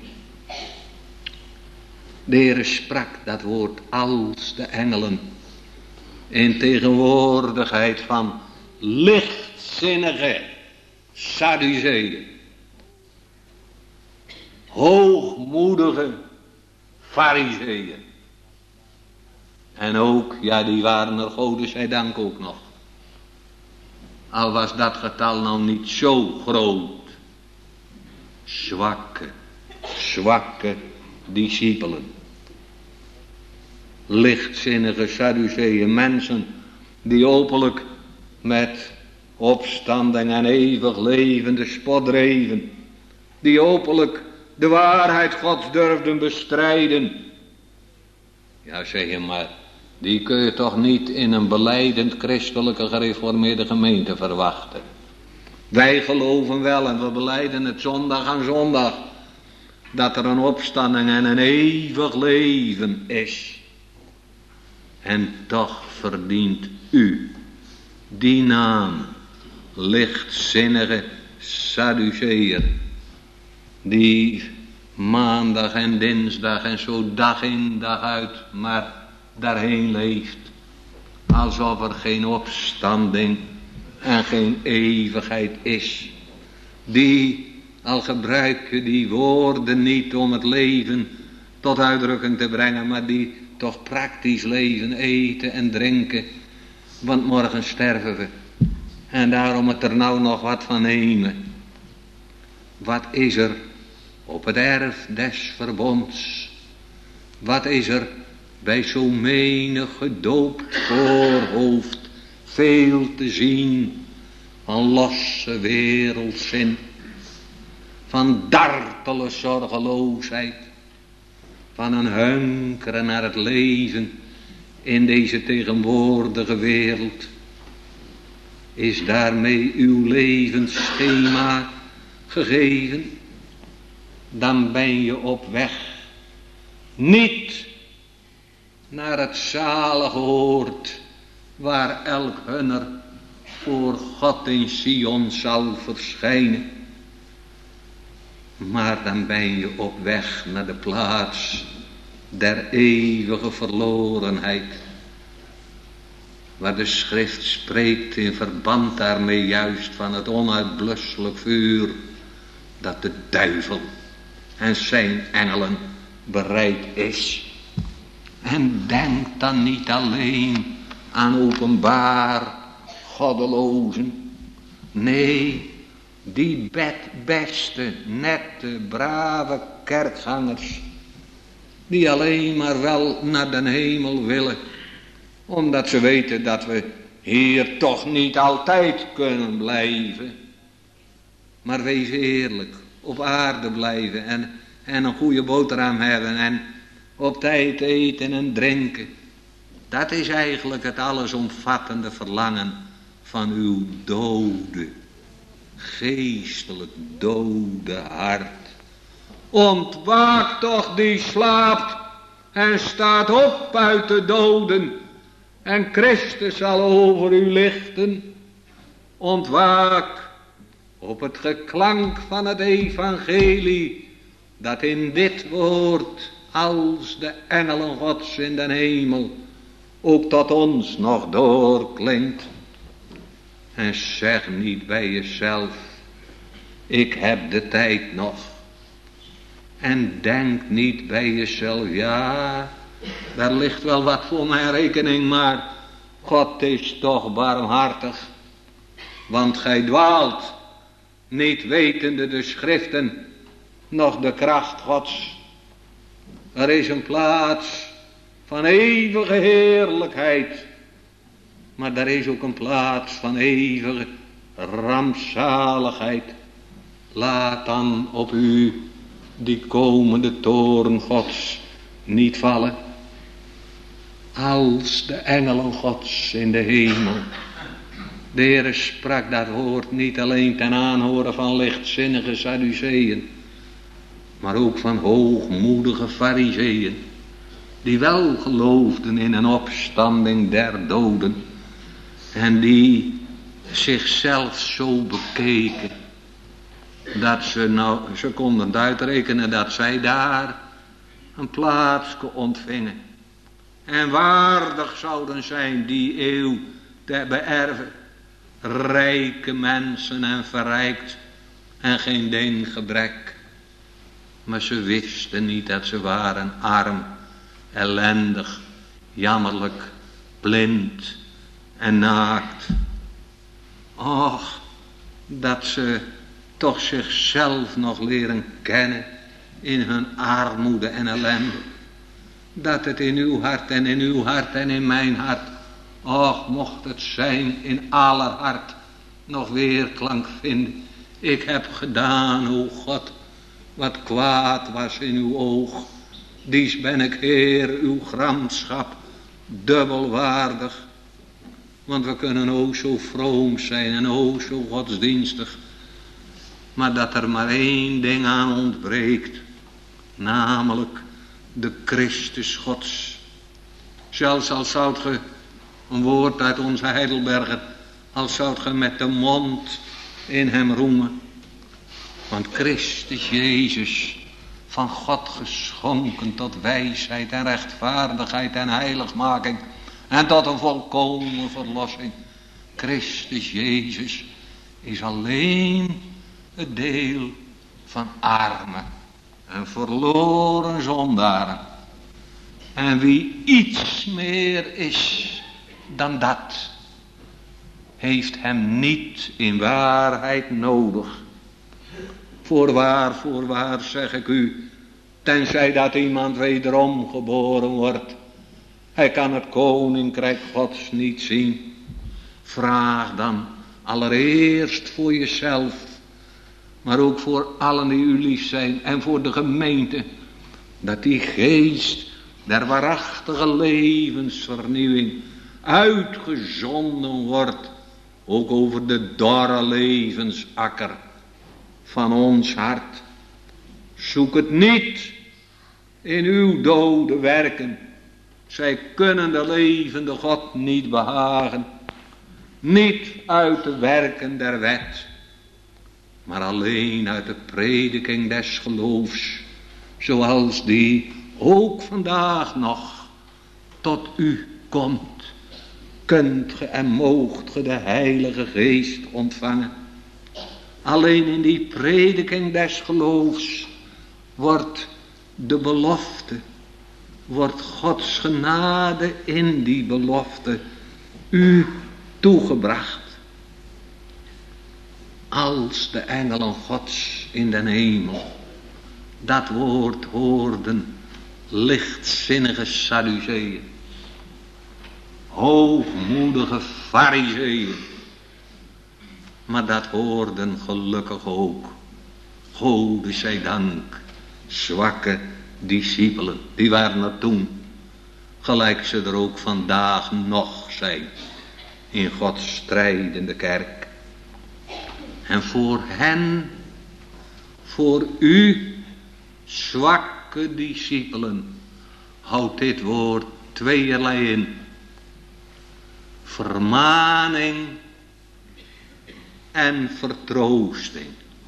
De Heere sprak dat woord als de engelen in tegenwoordigheid van lichtzinnige Sadduceeën, hoogmoedige Farizeeën. En ook, ja, die waren er godenzijdank ook nog. Al was dat getal nou niet zo groot. Zwakke, zwakke discipelen. Lichtzinnige Sadduceeën, mensen die openlijk met opstanding en eeuwig levende spot dreven. Die openlijk de waarheid Gods durfden bestrijden. Ja, zeg je maar, die kun je toch niet in een belijdend christelijke gereformeerde gemeente verwachten. Wij geloven wel en we belijden het zondag aan zondag, dat er een opstanding en een eeuwig leven is. En toch verdient u die naam, lichtzinnige Sadduceeër, die maandag en dinsdag en zo dag in dag uit maar daarheen leeft, alsof er geen opstanding en geen eeuwigheid is. Die, al gebruik je die woorden niet om het leven tot uitdrukking te brengen, maar die toch praktisch leven, eten en drinken, want morgen sterven we. En daarom het er nou nog wat van nemen. Wat is er op het erf des verbonds? Wat is er bij zo menig gedoopt voorhoofd veel te zien van losse wereldzin, van dartele zorgeloosheid, van een hunkeren naar het leven in deze tegenwoordige wereld? Is daarmee uw levensschema gegeven? Dan ben je op weg niet naar het zalige oord waar elk hunner voor God in Sion zal verschijnen. Maar dan ben je op weg naar de plaats der eeuwige verlorenheid, waar de schrift spreekt in verband daarmee juist van het onuitblusselijk vuur dat de duivel en zijn engelen bereid is. En denk dan niet alleen aan openbaar goddelozen. Nee, die bed, beste, nette, brave kerkgangers, die alleen maar wel naar den hemel willen, omdat ze weten dat we hier toch niet altijd kunnen blijven. Maar wees eerlijk, op aarde blijven en, en een goede boterham hebben en op tijd eten en drinken. Dat is eigenlijk het allesomvattende verlangen van uw dode, geestelijk dode hart. Ontwaak toch die slaapt en staat op uit de doden, en Christus zal over u lichten. Ontwaak op het geklank van het evangelie, dat in dit woord als de engelen Gods in den hemel ook tot ons nog doorklinkt. En zeg niet bij jezelf, ik heb de tijd nog. En denk niet bij jezelf, ja, daar ligt wel wat voor mijn rekening, maar God is toch barmhartig. Want gij dwaalt, niet wetende de schriften, nog de kracht Gods. Er is een plaats van eeuwige heerlijkheid, maar er is ook een plaats van eeuwige rampzaligheid. Laat dan op u die komende toorn Gods niet vallen. Als de engelen Gods in de hemel. De Heere sprak dat woord niet alleen ten aanhoren van lichtzinnige Sadduceeën, maar ook van hoogmoedige Farizeeën, die wel geloofden in een opstanding der doden en die zichzelf zo bekeken dat ze nou, ze konden uitrekenen dat zij daar een plaatsje ontvingen en waardig zouden zijn die eeuw te beërven. Rijke mensen en verrijkt en geen ding gebrek. Maar ze wisten niet dat ze waren arm, ellendig, jammerlijk, blind en naakt. Och, dat ze toch zichzelf nog leren kennen in hun armoede en ellende. Dat het in uw hart en in uw hart en in mijn hart, och, mocht het zijn in aller hart nog weerklank vinden. Ik heb gedaan, o God, wat kwaad was in uw oog. Dies ben ik, Heer, uw gramschap, dubbelwaardig. Want we kunnen o zo vroom zijn en o zo godsdienstig. Maar dat er maar één ding aan ontbreekt. Namelijk de Christus Gods. Zelfs al zoudt ge, een woord uit onze Heidelberger, als zoudt ge met de mond in hem roemen. Want Christus Jezus, van God geschonken tot wijsheid en rechtvaardigheid en heiligmaking en tot een volkomen verlossing. Christus Jezus is alleen het deel van armen en verloren zondaren. En wie iets meer is dan dat, heeft hem niet in waarheid nodig. Voorwaar, voorwaar zeg ik u, tenzij dat iemand wederom geboren wordt, hij kan het koninkrijk Gods niet zien. Vraag dan allereerst voor jezelf, maar ook voor allen die u lief zijn en voor de gemeente, dat die geest der waarachtige levensvernieuwing uitgezonden wordt, ook over de dorre levensakker van ons hart. Zoek het niet in uw dode werken. Zij kunnen de levende God niet behagen. Niet uit de werken der wet, maar alleen uit de prediking des geloofs, zoals die ook vandaag nog tot u komt. Kunt ge en moogt ge de Heilige Geest ontvangen. Alleen in die prediking des geloofs wordt de belofte, wordt Gods genade in die belofte u toegebracht. Als de engelen Gods in den hemel dat woord hoorden, lichtzinnige Sadduceeën, hoogmoedige Farizeeën, maar dat hoorden gelukkig ook, Gode zij dank, zwakke discipelen, die waren er toen, gelijk ze er ook vandaag nog zijn, in Gods strijdende kerk. En voor hen, voor u, zwakke discipelen, houdt dit woord tweeërlei in. Vermaning en vertroosting.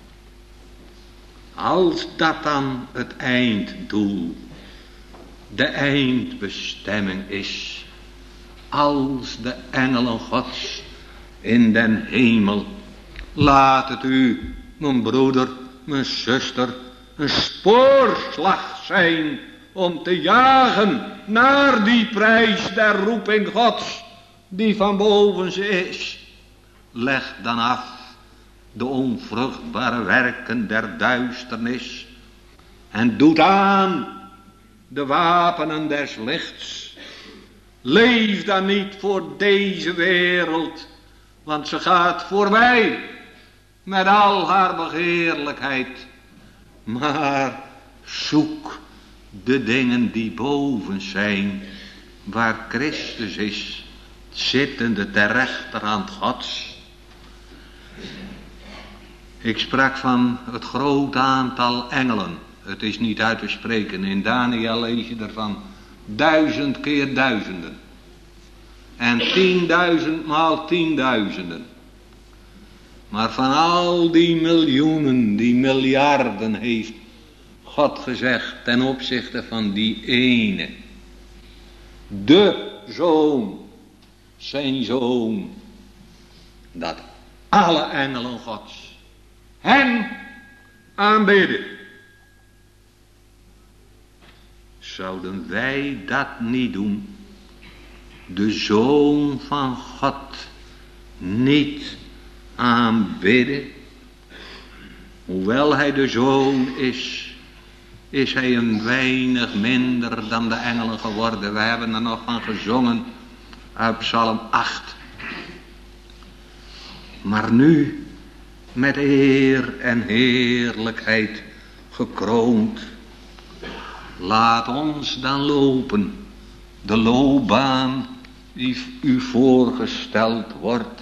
Als dat dan het einddoel, de eindbestemming is, als de engelen Gods in den hemel, laat het u, mijn broeder, mijn zuster, een spoorslag zijn om te jagen naar die prijs der roeping Gods, die van boven ze is. Leg dan af de onvruchtbare werken der duisternis en doet aan de wapenen des lichts. Leef dan niet voor deze wereld, want ze gaat voorbij met al haar begeerlijkheid. Maar zoek de dingen die boven zijn, waar Christus is, zittende ter rechterhand Gods. Ik sprak van het groot aantal engelen. Het is niet uit te spreken. In Daniel lees je ervan duizend keer duizenden. En tienduizend maal tienduizenden. Maar van al die miljoenen, die miljarden heeft God gezegd ten opzichte van die ene. De Zoon, zijn Zoon. Dat alle engelen Gods hem aanbidden. Zouden wij dat niet doen? De Zoon van God niet aanbidden? Hoewel hij de Zoon is, is hij een weinig minder dan de engelen geworden. We hebben er nog van gezongen uit Psalm acht. Maar nu met eer en heerlijkheid gekroond. Laat ons dan lopen de loopbaan die u voorgesteld wordt.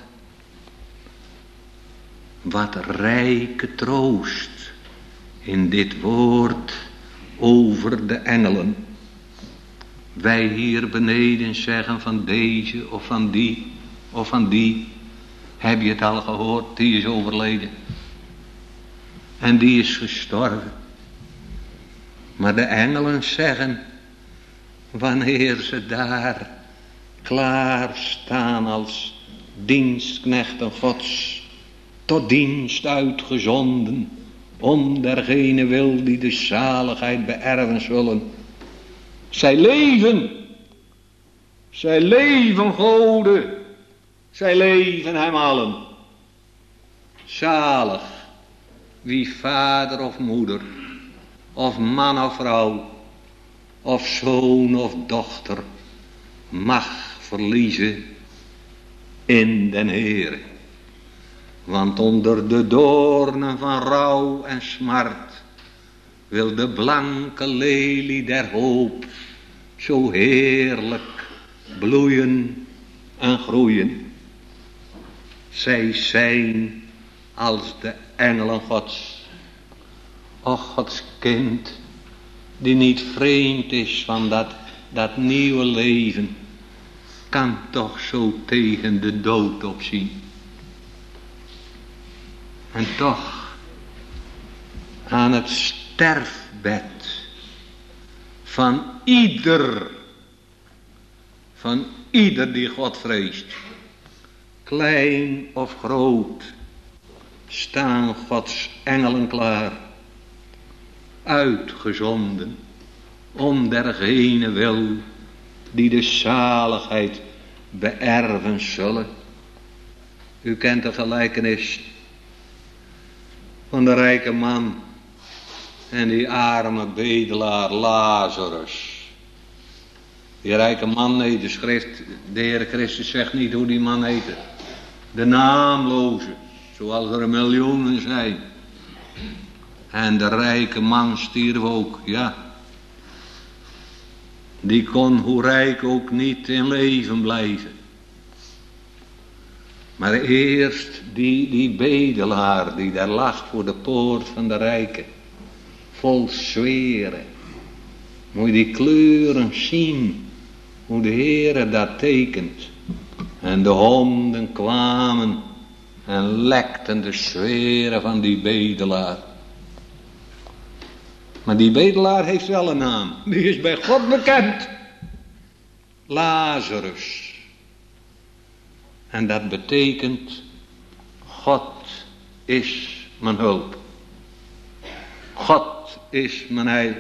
Wat rijke troost in dit woord over de engelen. Wij hier beneden zeggen van deze of van die of van die. Heb je het al gehoord? Die is overleden. En die is gestorven. Maar de engelen zeggen, wanneer ze daar klaar staan als dienstknechten Gods, tot dienst uitgezonden, om dergene wil die de zaligheid beërven zullen. Zij leven, zij leven Gode, zij leven hem allen. Zalig, wie vader of moeder, of man of vrouw, of zoon of dochter, mag verliezen in den Heere. Want onder de doornen van rouw en smart wil de blanke lelie der hoop zo heerlijk bloeien en groeien. Zij zijn als de engelen Gods. Och, Gods kind, die niet vreemd is van dat, dat nieuwe leven, kan toch zo tegen de dood opzien. En toch, aan het sterfbed van ieder, van ieder die God vreest, klein of groot, staan Gods engelen klaar, uitgezonden, om dergene wil die de zaligheid beërven zullen. U kent de gelijkenis van de rijke man en die arme bedelaar Lazarus. Die rijke man, nee, de schrift, de Heer Christus zegt niet hoe die man heette. De naamloze, zoals er miljoenen zijn. En de rijke man stierf ook, ja. Die kon, hoe rijk ook, niet in leven blijven. Maar eerst die, die bedelaar die daar lag voor de poort van de rijken. Vol zweren. Moet je die kleuren zien. Hoe de Heere dat tekent. En de honden kwamen en lekten de zweren van die bedelaar. Maar die bedelaar heeft wel een naam. Die is bij God bekend. Lazarus. En dat betekent, God is mijn hulp. God is mijn heil.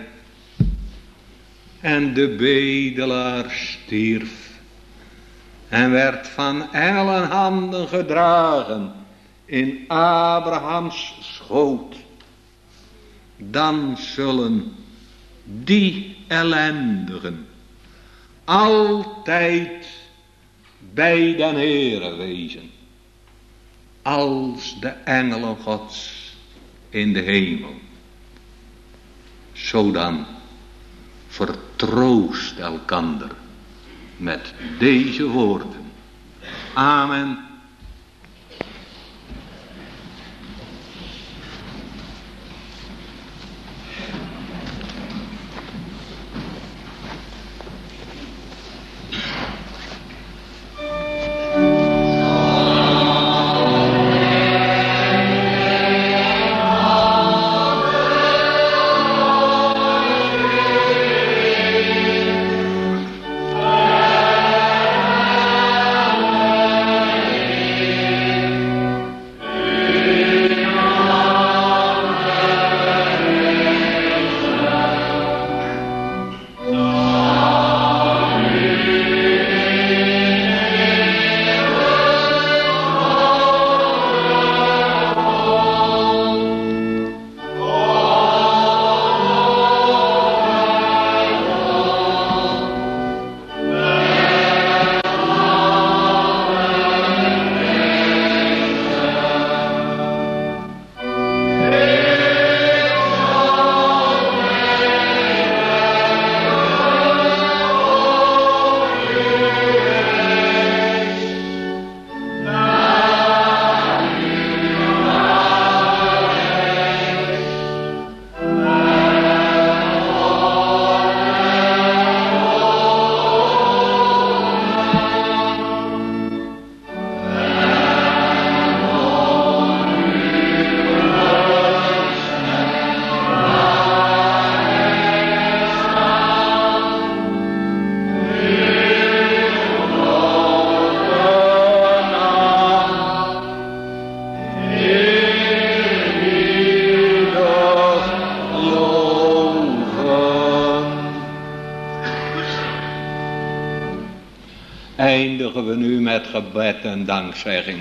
En de bedelaar stierf. En werd van engelenhanden gedragen in Abrahams schoot. Dan zullen die ellendigen altijd bij den Heere wezen. Als de engelen Gods in de hemel. Zodan vertroost elkander met deze woorden. Amen. Eindigen we nu met gebed en dankzegging.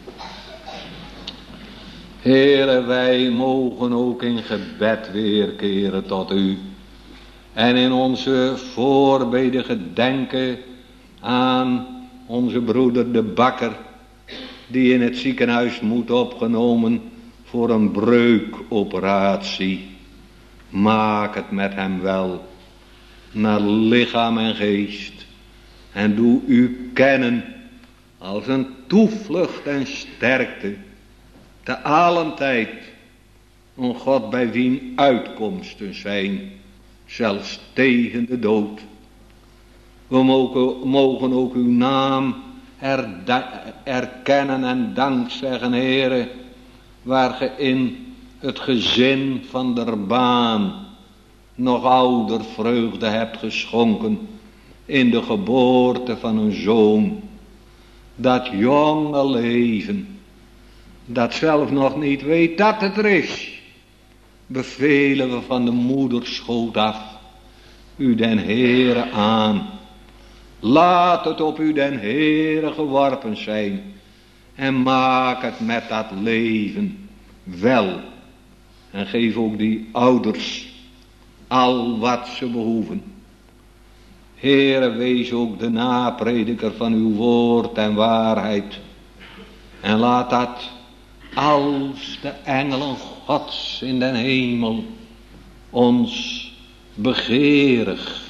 Heere, wij mogen ook in gebed weerkeren tot u. En in onze voorbeden gedenken aan onze broeder de bakker, die in het ziekenhuis moet opgenomen voor een breukoperatie. Maak het met hem wel, naar lichaam en geest. En doe u kennen als een toevlucht en sterkte te allen tijd. Een God bij wien uitkomsten zijn, zelfs tegen de dood. We mogen, mogen ook uw naam erda- erkennen en dankzeggen, Heere, waar ge in het gezin van der Baan nog ouder vreugde hebt geschonken in de geboorte van een zoon. Dat jonge leven, dat zelf nog niet weet dat het er is, bevelen we van de moederschoot af u den Heere aan. Laat het op u den Heere geworpen zijn en maak het met dat leven wel. En geef ook die ouders al wat ze behoeven. Heere, wees ook de naprediker van uw woord en waarheid. En laat dat als de engelen Gods in den hemel ons begeerig,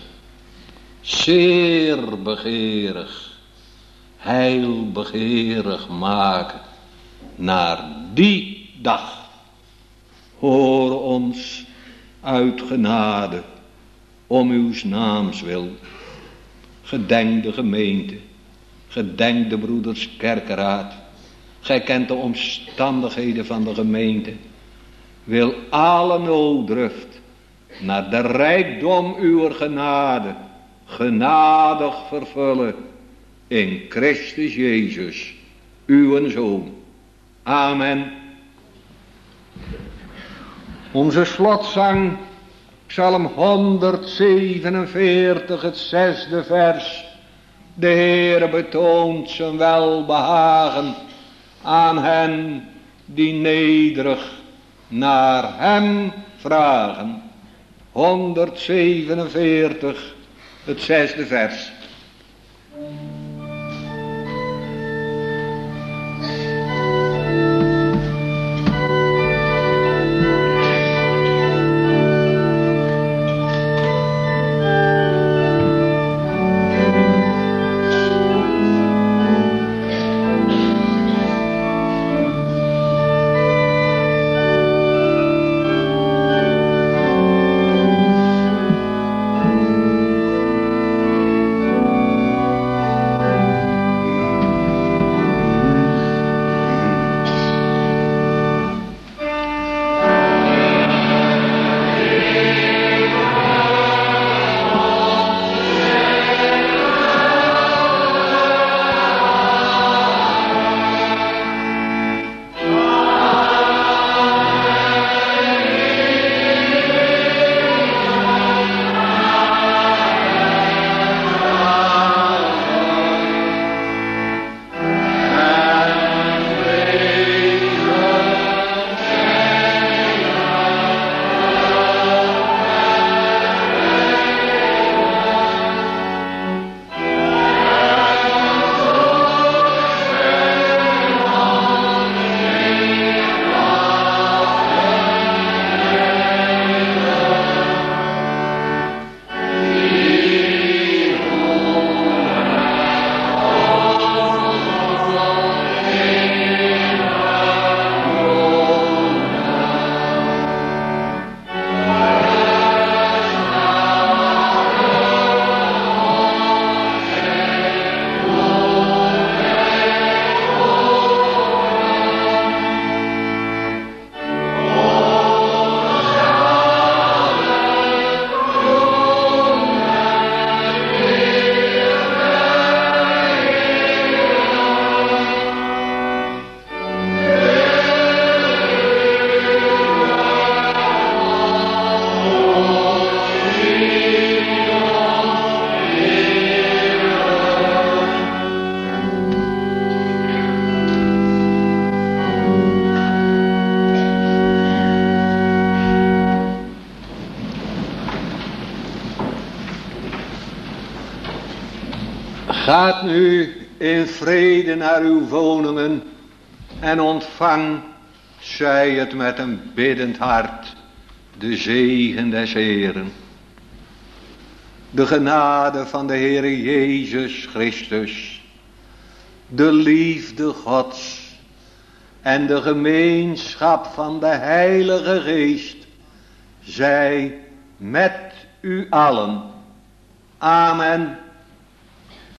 zeer begeerig, heilbegeerig maken naar die dag. Hoor ons uit genade om uw naams wil. Gedenk de gemeente, gedenk de broeders kerkeraad. Gij kent de omstandigheden van de gemeente. Wil alle nooddruft naar de rijkdom uwer genade genadig vervullen in Christus Jezus, uw Zoon. Amen. Onze slotzang, Psalm honderdzevenenveertig, het zesde vers. De Heere betoont zijn welbehagen aan hen die nederig naar hem vragen. honderdzevenenveertig, het zesde vers. Gaat nu in vrede naar uw woningen en ontvang, zij het met een biddend hart, de zegen des Heeren. De genade van de Heere Jezus Christus, de liefde Gods en de gemeenschap van de Heilige Geest, zij met u allen. Amen.